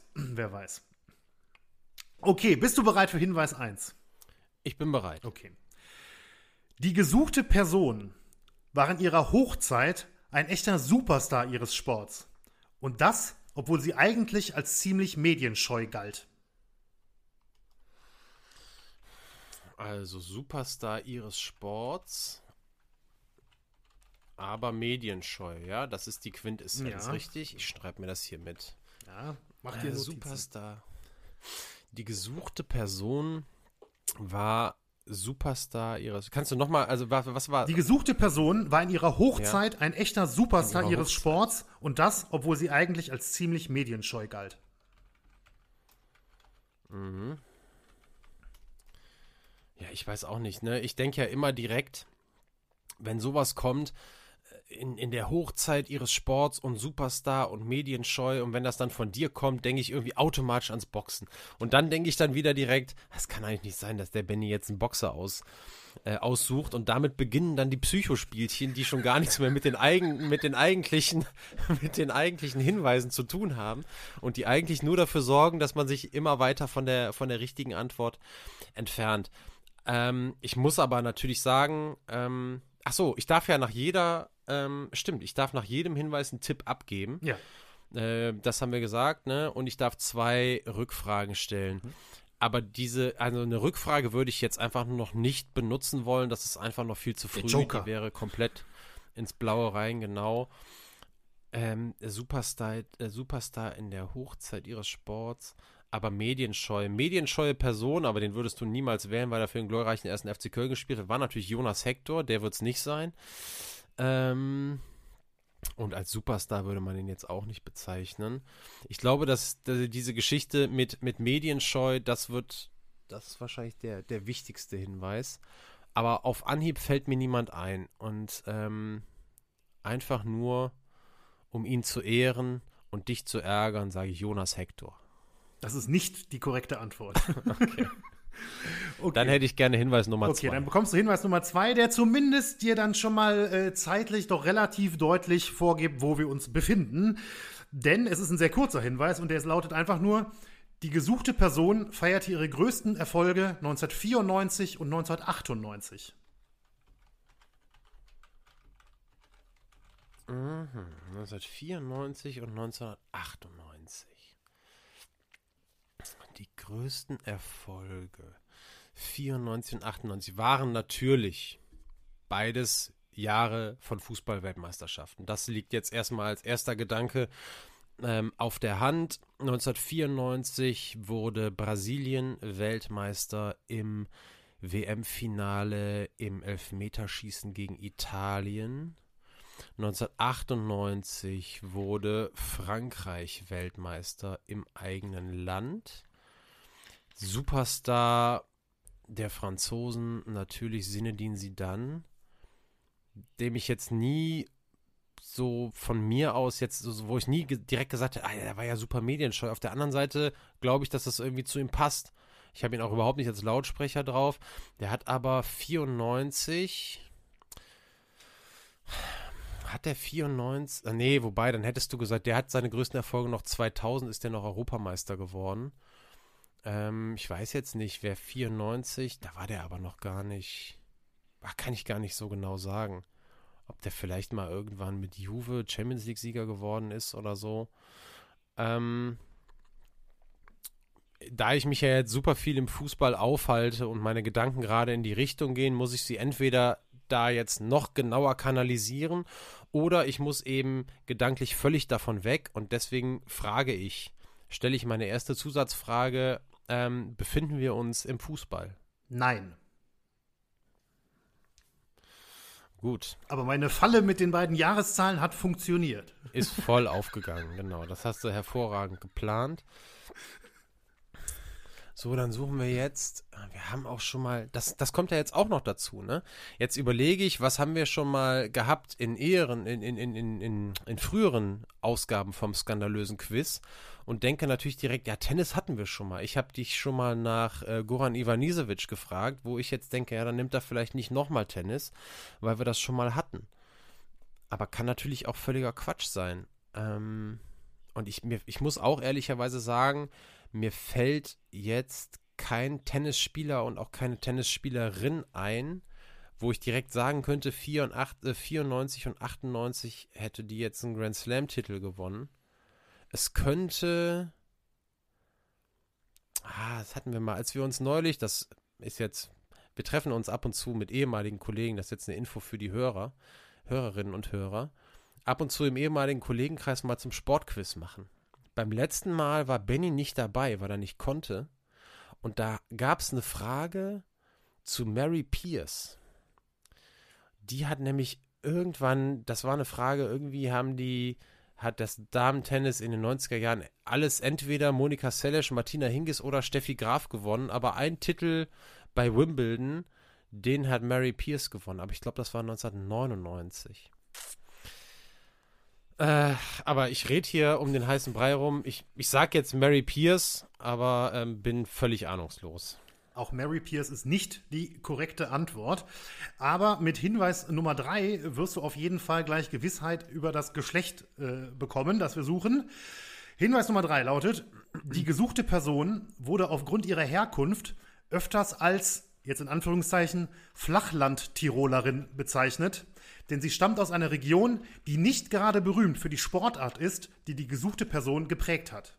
Okay, bist du bereit für Hinweis 1? Ich bin bereit. Okay. Die gesuchte Person war in ihrer Hochzeit ein echter Superstar ihres Sports. Und das, obwohl sie eigentlich als ziemlich medienscheu galt. Also Superstar ihres Sports, aber medienscheu, ja? Das ist die Quintessenz, richtig? Ich schreibe mir das hier mit. Ja, mach dir Notizen. Superstar. Die gesuchte Person war Superstar ihres... Kannst du nochmal, also was war... Die gesuchte Person war in ihrer Hochzeit ein echter Superstar ihres Sports und das, obwohl sie eigentlich als ziemlich medienscheu galt. Mhm. Ja, ich weiß auch nicht, ne? Ich denke ja immer direkt, wenn sowas kommt, in der Hochzeit ihres Sports und Superstar und medienscheu, und wenn das dann von dir kommt, denke ich irgendwie automatisch ans Boxen. Und dann denke ich dann wieder direkt, das kann eigentlich nicht sein, dass der Benny jetzt einen Boxer aussucht, und damit beginnen dann die Psychospielchen, die schon gar nichts mehr mit den eigentlichen Hinweisen zu tun haben und die eigentlich nur dafür sorgen, dass man sich immer weiter von der richtigen Antwort entfernt. Ich muss aber natürlich sagen, ich darf ja nach jedem Hinweis einen Tipp abgeben. Ja. Das haben wir gesagt, ne? Und ich darf 2 Rückfragen stellen. Aber eine Rückfrage würde ich jetzt einfach nur noch nicht benutzen wollen. Das ist einfach noch viel zu früh. Die wäre komplett ins Blaue rein, genau. Superstar in der Hochzeit ihres Sports, aber medienscheue Person, aber den würdest du niemals wählen, weil er für den glorreichen 1. FC Köln gespielt hat, war natürlich Jonas Hector, der wird es nicht sein. Und als Superstar würde man ihn jetzt auch nicht bezeichnen. Ich glaube, dass diese Geschichte mit medienscheu, das ist wahrscheinlich der wichtigste Hinweis. Aber auf Anhieb fällt mir niemand ein. Und einfach nur, um ihn zu ehren und dich zu ärgern, sage ich Jonas Hector. Das ist nicht die korrekte Antwort. Okay. Dann hätte ich gerne Hinweis Nummer 2. Okay, dann bekommst du Hinweis Nummer 2, der zumindest dir dann schon mal zeitlich doch relativ deutlich vorgibt, wo wir uns befinden. Denn es ist ein sehr kurzer Hinweis und der lautet einfach nur: Die gesuchte Person feierte ihre größten Erfolge 1994 und 1998. 1994 und 1998. Die größten Erfolge 94 und 98 waren natürlich beides Jahre von Fußball-Weltmeisterschaften. Das liegt jetzt erstmal als erster Gedanke auf der Hand. 1994 wurde Brasilien Weltmeister im WM-Finale im Elfmeterschießen gegen Italien. 1998 wurde Frankreich Weltmeister im eigenen Land. Superstar der Franzosen natürlich Zinedine Zidane, dem ich jetzt nie so von mir aus wo ich nie direkt gesagt habe, der war ja super medienscheu. Auf der anderen Seite glaube ich, dass das irgendwie zu ihm passt. Ich habe ihn auch überhaupt nicht als Lautsprecher drauf. Der hat aber 94... Hat der 94? Nee, wobei, dann hättest du gesagt, der hat seine größten Erfolge noch 2000, ist der noch Europameister geworden. Ich weiß jetzt nicht, wer 94, da war der aber noch gar nicht, kann ich gar nicht so genau sagen. Ob der vielleicht mal irgendwann mit Juve Champions League Sieger geworden ist oder so. Da ich mich ja jetzt super viel im Fußball aufhalte und meine Gedanken gerade in die Richtung gehen, muss ich sie entweder da jetzt noch genauer kanalisieren oder ich muss eben gedanklich völlig davon weg, und deswegen stelle ich meine erste Zusatzfrage, befinden wir uns im Fußball? Nein. Gut. Aber meine Falle mit den beiden Jahreszahlen hat funktioniert. Ist voll aufgegangen, genau. Das hast du hervorragend geplant. So, dann suchen wir jetzt, wir haben auch schon mal, das kommt ja jetzt auch noch dazu, ne? Jetzt überlege ich, was haben wir schon mal gehabt in früheren Ausgaben vom skandalösen Quiz, und denke natürlich direkt, ja, Tennis hatten wir schon mal. Ich habe dich schon mal nach Goran Ivanisevic gefragt, wo ich jetzt denke, ja, dann nimmt er vielleicht nicht nochmal Tennis, weil wir das schon mal hatten. Aber kann natürlich auch völliger Quatsch sein. Und ich muss auch ehrlicherweise sagen, mir fällt jetzt kein Tennisspieler und auch keine Tennisspielerin ein, wo ich direkt sagen könnte, 94 und 98 hätte die jetzt einen Grand Slam-Titel gewonnen. Es könnte, das hatten wir mal, als wir uns neulich, das ist jetzt, wir treffen uns ab und zu mit ehemaligen Kollegen, das ist jetzt eine Info für die Hörerinnen und Hörer, ab und zu im ehemaligen Kollegenkreis mal zum Sportquiz machen. Beim letzten Mal war Benny nicht dabei, weil er nicht konnte. Und da gab es eine Frage zu Mary Pierce. Die hat nämlich irgendwann, das war eine Frage, irgendwie hat das Damen-Tennis in den 90er Jahren alles entweder Monika Seles, Martina Hingis oder Steffi Graf gewonnen, aber ein Titel bei Wimbledon, den hat Mary Pierce gewonnen, aber ich glaube, das war 1999. Aber ich rede hier um den heißen Brei rum. Ich sag jetzt Mary Pierce, aber bin völlig ahnungslos. Auch Mary Pierce ist nicht die korrekte Antwort. Aber mit Hinweis Nummer 3 wirst du auf jeden Fall gleich Gewissheit über das Geschlecht bekommen, das wir suchen. Hinweis Nummer 3 lautet: Die gesuchte Person wurde aufgrund ihrer Herkunft öfters als, jetzt in Anführungszeichen, Flachland-Tirolerin bezeichnet, denn sie stammt aus einer Region, die nicht gerade berühmt für die Sportart ist, die die gesuchte Person geprägt hat.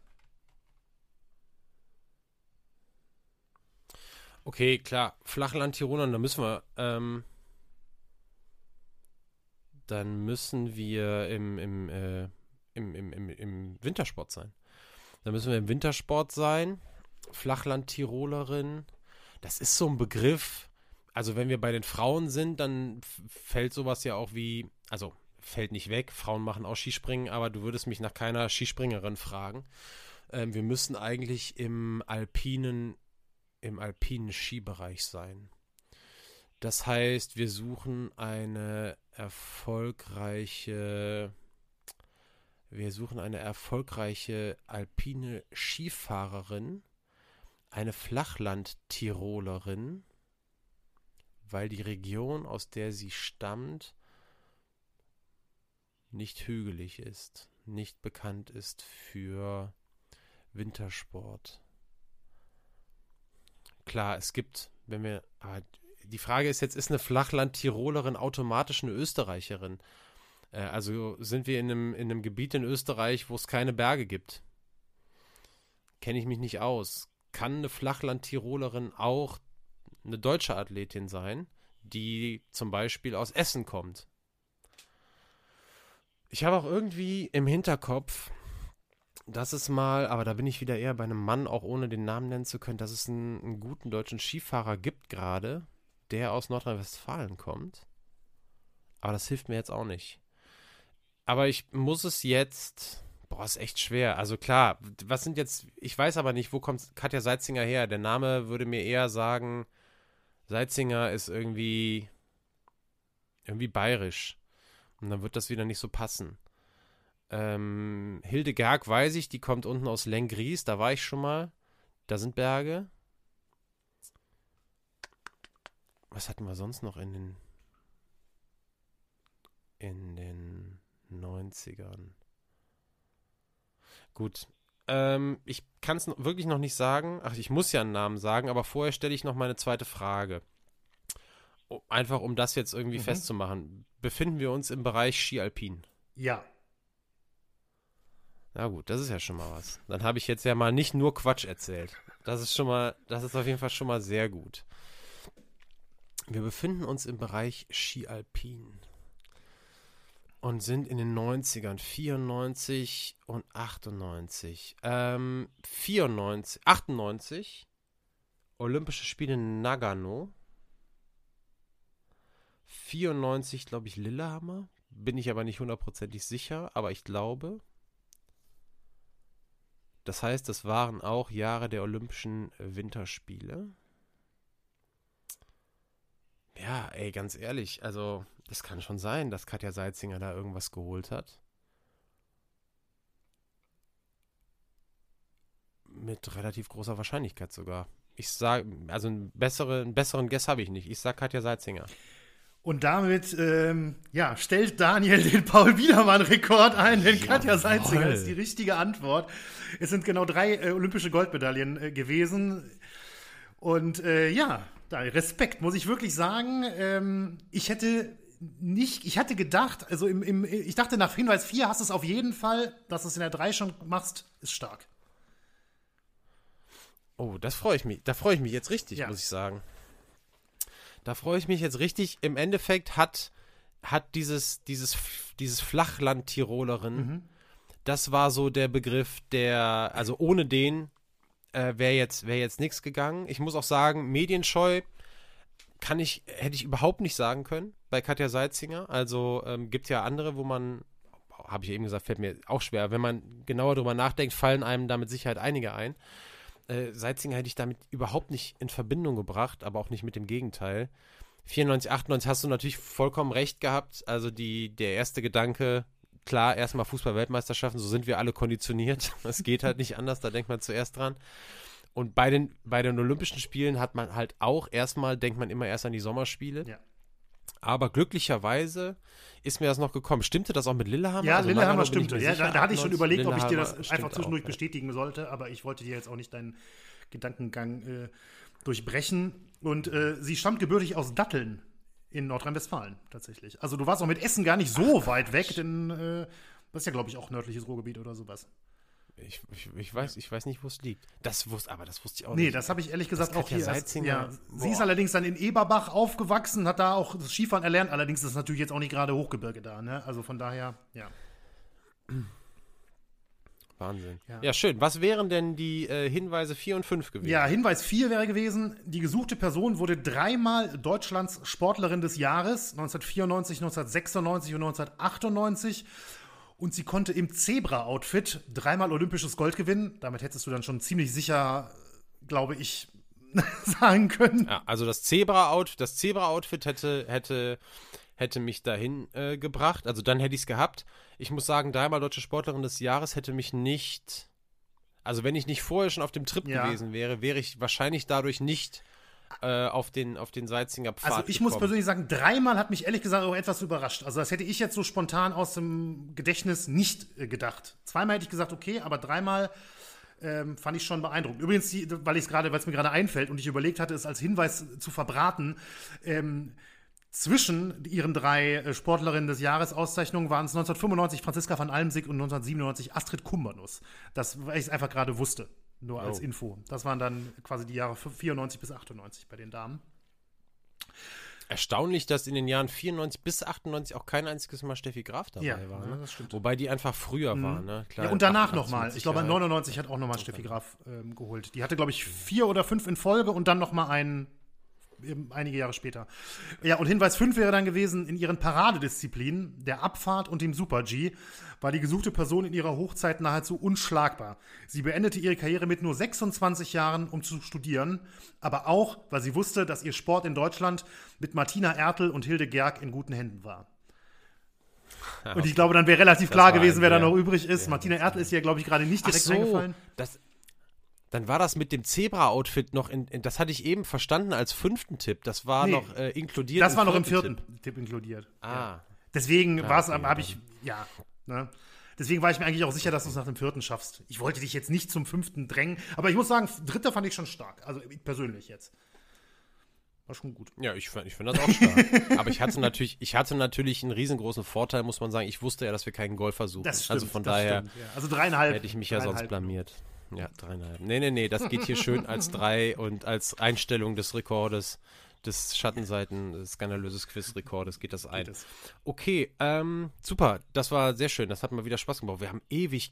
Okay, klar, Flachland-Tirolern, dann müssen wir im Wintersport sein. Dann müssen wir im Wintersport sein. Flachland-Tirolerin, das ist so ein Begriff. Also wenn wir bei den Frauen sind, dann fällt sowas ja auch wie, also fällt nicht weg, Frauen machen auch Skispringen, aber du würdest mich nach keiner Skispringerin fragen. Wir müssen eigentlich im alpinen Skibereich sein. Das heißt, wir suchen eine erfolgreiche alpine Skifahrerin, eine Flachland-Tirolerin, weil die Region, aus der sie stammt, nicht hügelig ist, nicht bekannt ist für Wintersport. Klar, es gibt, aber die Frage ist jetzt, ist eine Flachland-Tirolerin automatisch eine Österreicherin? Also sind wir in einem Gebiet in Österreich, wo es keine Berge gibt? Kenne ich mich nicht aus. Kann eine Flachland-Tirolerin auch eine deutsche Athletin sein, die zum Beispiel aus Essen kommt? Ich habe auch irgendwie im Hinterkopf, dass es mal, aber da bin ich wieder eher bei einem Mann, auch ohne den Namen nennen zu können, dass es einen guten deutschen Skifahrer gibt gerade, der aus Nordrhein-Westfalen kommt. Aber das hilft mir jetzt auch nicht. Aber ich muss es jetzt, ist echt schwer. Also klar, was sind jetzt, ich weiß aber nicht, wo kommt Katja Seizinger her? Der Name würde mir eher sagen, Seizinger ist irgendwie bayerisch. Und dann wird das wieder nicht so passen. Hilde Gerg weiß ich, die kommt unten aus Lenggries, da war ich schon mal. Da sind Berge. Was hatten wir sonst noch in den 90ern? Gut. Ich kann es wirklich noch nicht sagen. Ach, ich muss ja einen Namen sagen, aber vorher stelle ich noch meine zweite Frage. Einfach um das jetzt irgendwie festzumachen. Befinden wir uns im Bereich Ski Alpin? Ja. Na gut, das ist ja schon mal was. Dann habe ich jetzt ja mal nicht nur Quatsch erzählt. Das ist auf jeden Fall schon mal sehr gut. Wir befinden uns im Bereich Ski Alpin und sind in den 90ern, 94 und 98. 98, Olympische Spiele in Nagano. 94, glaube ich, Lillehammer. Bin ich aber nicht hundertprozentig sicher, aber ich glaube. Das heißt, das waren auch Jahre der Olympischen Winterspiele. Ja, ey, ganz ehrlich, also das kann schon sein, dass Katja Seizinger da irgendwas geholt hat. Mit relativ großer Wahrscheinlichkeit sogar. Ich sage, also einen besseren Guess habe ich nicht. Ich sage Katja Seizinger. Und damit, stellt Daniel den Paul-Biedermann-Rekord ein, denn Katja Seizinger ist die richtige Antwort. Es sind genau 3 olympische Goldmedaillen gewesen. Und Daniel, Respekt, muss ich wirklich sagen. Ich hatte gedacht, also ich dachte, nach Hinweis 4 hast du es auf jeden Fall, dass du es in der 3 schon machst, ist stark. Oh, da freue ich mich jetzt richtig, muss ich sagen. Da freue ich mich jetzt richtig. Im Endeffekt hat dieses Flachland-Tirolerin, das war so der Begriff, also ohne den wäre jetzt nichts gegangen. Ich muss auch sagen, medienscheu hätte ich überhaupt nicht sagen können bei Katja Seizinger. Also gibt ja andere, wo man, habe ich eben gesagt, fällt mir auch schwer. Wenn man genauer drüber nachdenkt, fallen einem da mit Sicherheit einige ein. Seizinger hätte ich damit überhaupt nicht in Verbindung gebracht, aber auch nicht mit dem Gegenteil. 94, 98 hast du natürlich vollkommen recht gehabt. Also der erste Gedanke, klar, erstmal Fußball-Weltmeisterschaften, so sind wir alle konditioniert. Es geht halt nicht anders, da denkt man zuerst dran. Und bei den Olympischen Spielen hat man halt auch denkt man immer erst an die Sommerspiele. Ja. Aber glücklicherweise ist mir das noch gekommen. Stimmte das auch mit Lillehammer? Ja, also Lillehammer stimmte. Ja, da hatte ich schon überlegt, ob ich dir das Lillehammer einfach zwischendurch auch, bestätigen sollte, aber ich wollte dir jetzt auch nicht deinen Gedankengang durchbrechen. Und sie stammt gebürtig aus Datteln in Nordrhein-Westfalen tatsächlich. Also du warst auch mit Essen gar nicht so weit weg, denn das ist ja, glaube ich, auch nördliches Ruhrgebiet oder sowas. Ich weiß nicht, wo es liegt. Aber das wusste ich auch nicht. Nee, das habe ich ehrlich gesagt auch hier. Ja, sie ist allerdings dann in Eberbach aufgewachsen, hat da auch das Skifahren erlernt. Allerdings ist es natürlich jetzt auch nicht gerade Hochgebirge da, ne? Also von daher, ja. Wahnsinn. Ja, schön. Was wären denn die Hinweise 4 und 5 gewesen? Ja, Hinweis 4 wäre gewesen, die gesuchte Person wurde 3-mal Deutschlands Sportlerin des Jahres, 1994, 1996 und 1998. Und sie konnte im Zebra-Outfit 3-mal olympisches Gold gewinnen. Damit hättest du dann schon ziemlich sicher, glaube ich, sagen können. Ja, also das Zebra-Outfit hätte mich dahin gebracht. Also dann hätte ich es gehabt. Ich muss sagen, 3-mal deutsche Sportlerin des Jahres hätte mich nicht... Also wenn ich nicht vorher schon auf dem Trip gewesen wäre, wäre ich wahrscheinlich dadurch nicht auf den Seizinger Pfad Also ich muss persönlich sagen, 3-mal hat mich ehrlich gesagt auch etwas überrascht. Also das hätte ich jetzt so spontan aus dem Gedächtnis nicht gedacht. 2-mal hätte ich gesagt, okay, aber 3-mal fand ich schon beeindruckend. Übrigens, weil es mir gerade einfällt und ich überlegt hatte, es als Hinweis zu verbraten, zwischen ihren 3 Sportlerinnen des Jahres Auszeichnungen waren es 1995 Franziska van Almsick und 1997 Astrid Kumbernuss. Das, weil ich es einfach gerade wusste. Nur als Info. Das waren dann quasi die Jahre 94 bis 98 bei den Damen. Erstaunlich, dass in den Jahren 94 bis 98 auch kein einziges Mal Steffi Graf dabei war. Ne? Das stimmt. Wobei die einfach früher war. Ne? Klar, ja, und danach nochmal. Ich glaube, 99 hat auch nochmal Steffi Graf geholt. Die hatte, glaube ich, 4 oder 5 in Folge und dann nochmal einen einige Jahre später. Ja, und Hinweis 5 wäre dann gewesen, in ihren Paradedisziplinen, der Abfahrt und dem Super-G, war die gesuchte Person in ihrer Hochzeit nahezu unschlagbar. Sie beendete ihre Karriere mit nur 26 Jahren, um zu studieren, aber auch, weil sie wusste, dass ihr Sport in Deutschland mit Martina Ertl und Hilde Gerg in guten Händen war. Ja, und ich glaube, dann wäre relativ klar gewesen, wer da noch übrig ist. Martina Ertl ist ja, glaube ich, gerade nicht direkt eingefallen. Dann war das mit dem Zebra-Outfit noch das hatte ich eben verstanden als 5. Tipp. Das war noch inkludiert. Das war noch im 4. Tipp inkludiert. Ja. Deswegen deswegen war ich mir eigentlich auch sicher, dass du es nach dem 4. schaffst. Ich wollte dich jetzt nicht zum 5. drängen, aber ich muss sagen, 3. fand ich schon stark. Also persönlich jetzt. War schon gut. Ja, ich finde das auch stark. Aber ich hatte natürlich einen riesengroßen Vorteil, muss man sagen. Ich wusste ja, dass wir keinen Golfer suchen. Das stimmt, also von daher Also 3,5. hätte ich mich ja sonst blamiert. Ja, 3,5. Nee, das geht hier schön als 3 und als Einstellung des Rekordes, des Schattenseiten, des skandalöses Quiz-Rekordes geht das ein. Okay, super, das war sehr schön, das hat mal wieder Spaß gemacht. Wir haben ewig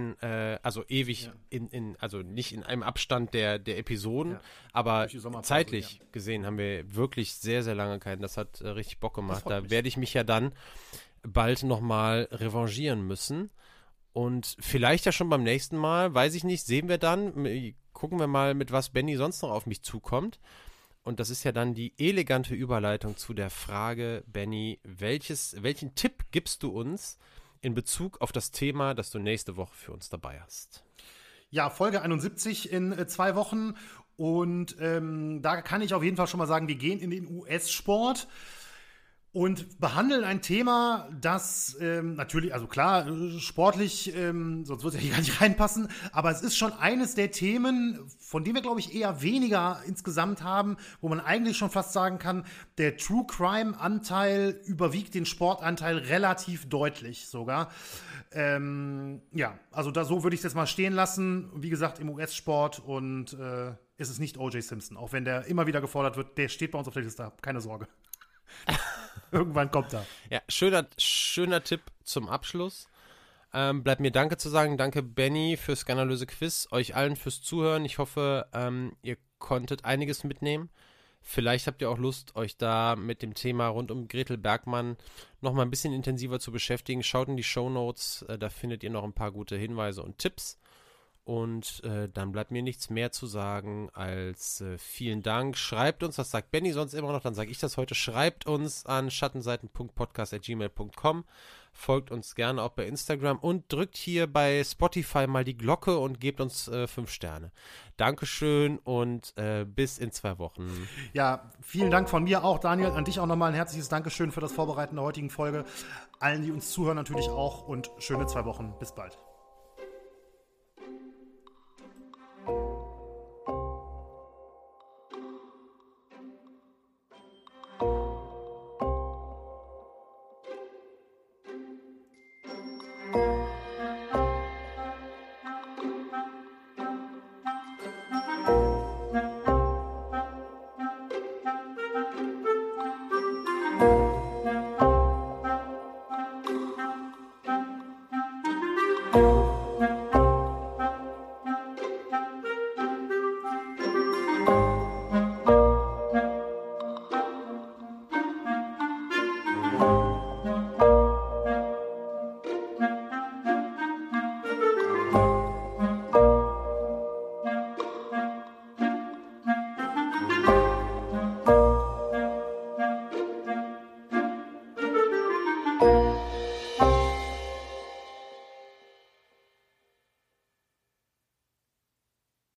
also nicht in einem Abstand der Episoden, aber zeitlich gesehen haben wir wirklich sehr, sehr lange keinen. Das hat richtig Bock gemacht. Da werde ich mich ja dann bald nochmal revanchieren müssen. Und vielleicht ja schon beim nächsten Mal, weiß ich nicht, sehen wir dann, gucken wir mal, mit was Benny sonst noch auf mich zukommt. Und das ist ja dann die elegante Überleitung zu der Frage, Benny, welchen Tipp gibst du uns in Bezug auf das Thema, das du nächste Woche für uns dabei hast? Ja, Folge 71 in 2 Wochen. Und da kann ich auf jeden Fall schon mal sagen, wir gehen in den US-Sport. Und behandeln ein Thema, das natürlich, also klar, sportlich, sonst würde es ja hier gar nicht reinpassen, aber es ist schon eines der Themen, von denen wir, glaube ich, eher weniger insgesamt haben, wo man eigentlich schon fast sagen kann, der True Crime-Anteil überwiegt den Sportanteil relativ deutlich sogar. Ja, also so würde ich es jetzt mal stehen lassen. Wie gesagt, im US-Sport und ist es nicht O.J. Simpson, auch wenn der immer wieder gefordert wird, der steht bei uns auf der Liste, keine Sorge. Irgendwann kommt er. Ja, schöner Tipp zum Abschluss. Bleibt mir Danke zu sagen. Danke, Benny, fürs skandalöse Quiz. Euch allen fürs Zuhören. Ich hoffe, ihr konntet einiges mitnehmen. Vielleicht habt ihr auch Lust, euch da mit dem Thema rund um Gretel Bergmann noch mal ein bisschen intensiver zu beschäftigen. Schaut in die Shownotes. Da findet ihr noch ein paar gute Hinweise und Tipps. Und dann bleibt mir nichts mehr zu sagen als vielen Dank. Schreibt uns, das sagt Benny sonst immer noch, dann sage ich das heute. Schreibt uns an schattenseiten.podcast@gmail.com. Folgt uns gerne auch bei Instagram und drückt hier bei Spotify mal die Glocke und gebt uns 5 Sterne. Dankeschön und bis in 2 Wochen. Ja, vielen Dank von mir auch, Daniel. An dich auch nochmal ein herzliches Dankeschön für das Vorbereiten der heutigen Folge. Allen, die uns zuhören, natürlich auch und schöne 2 Wochen. Bis bald.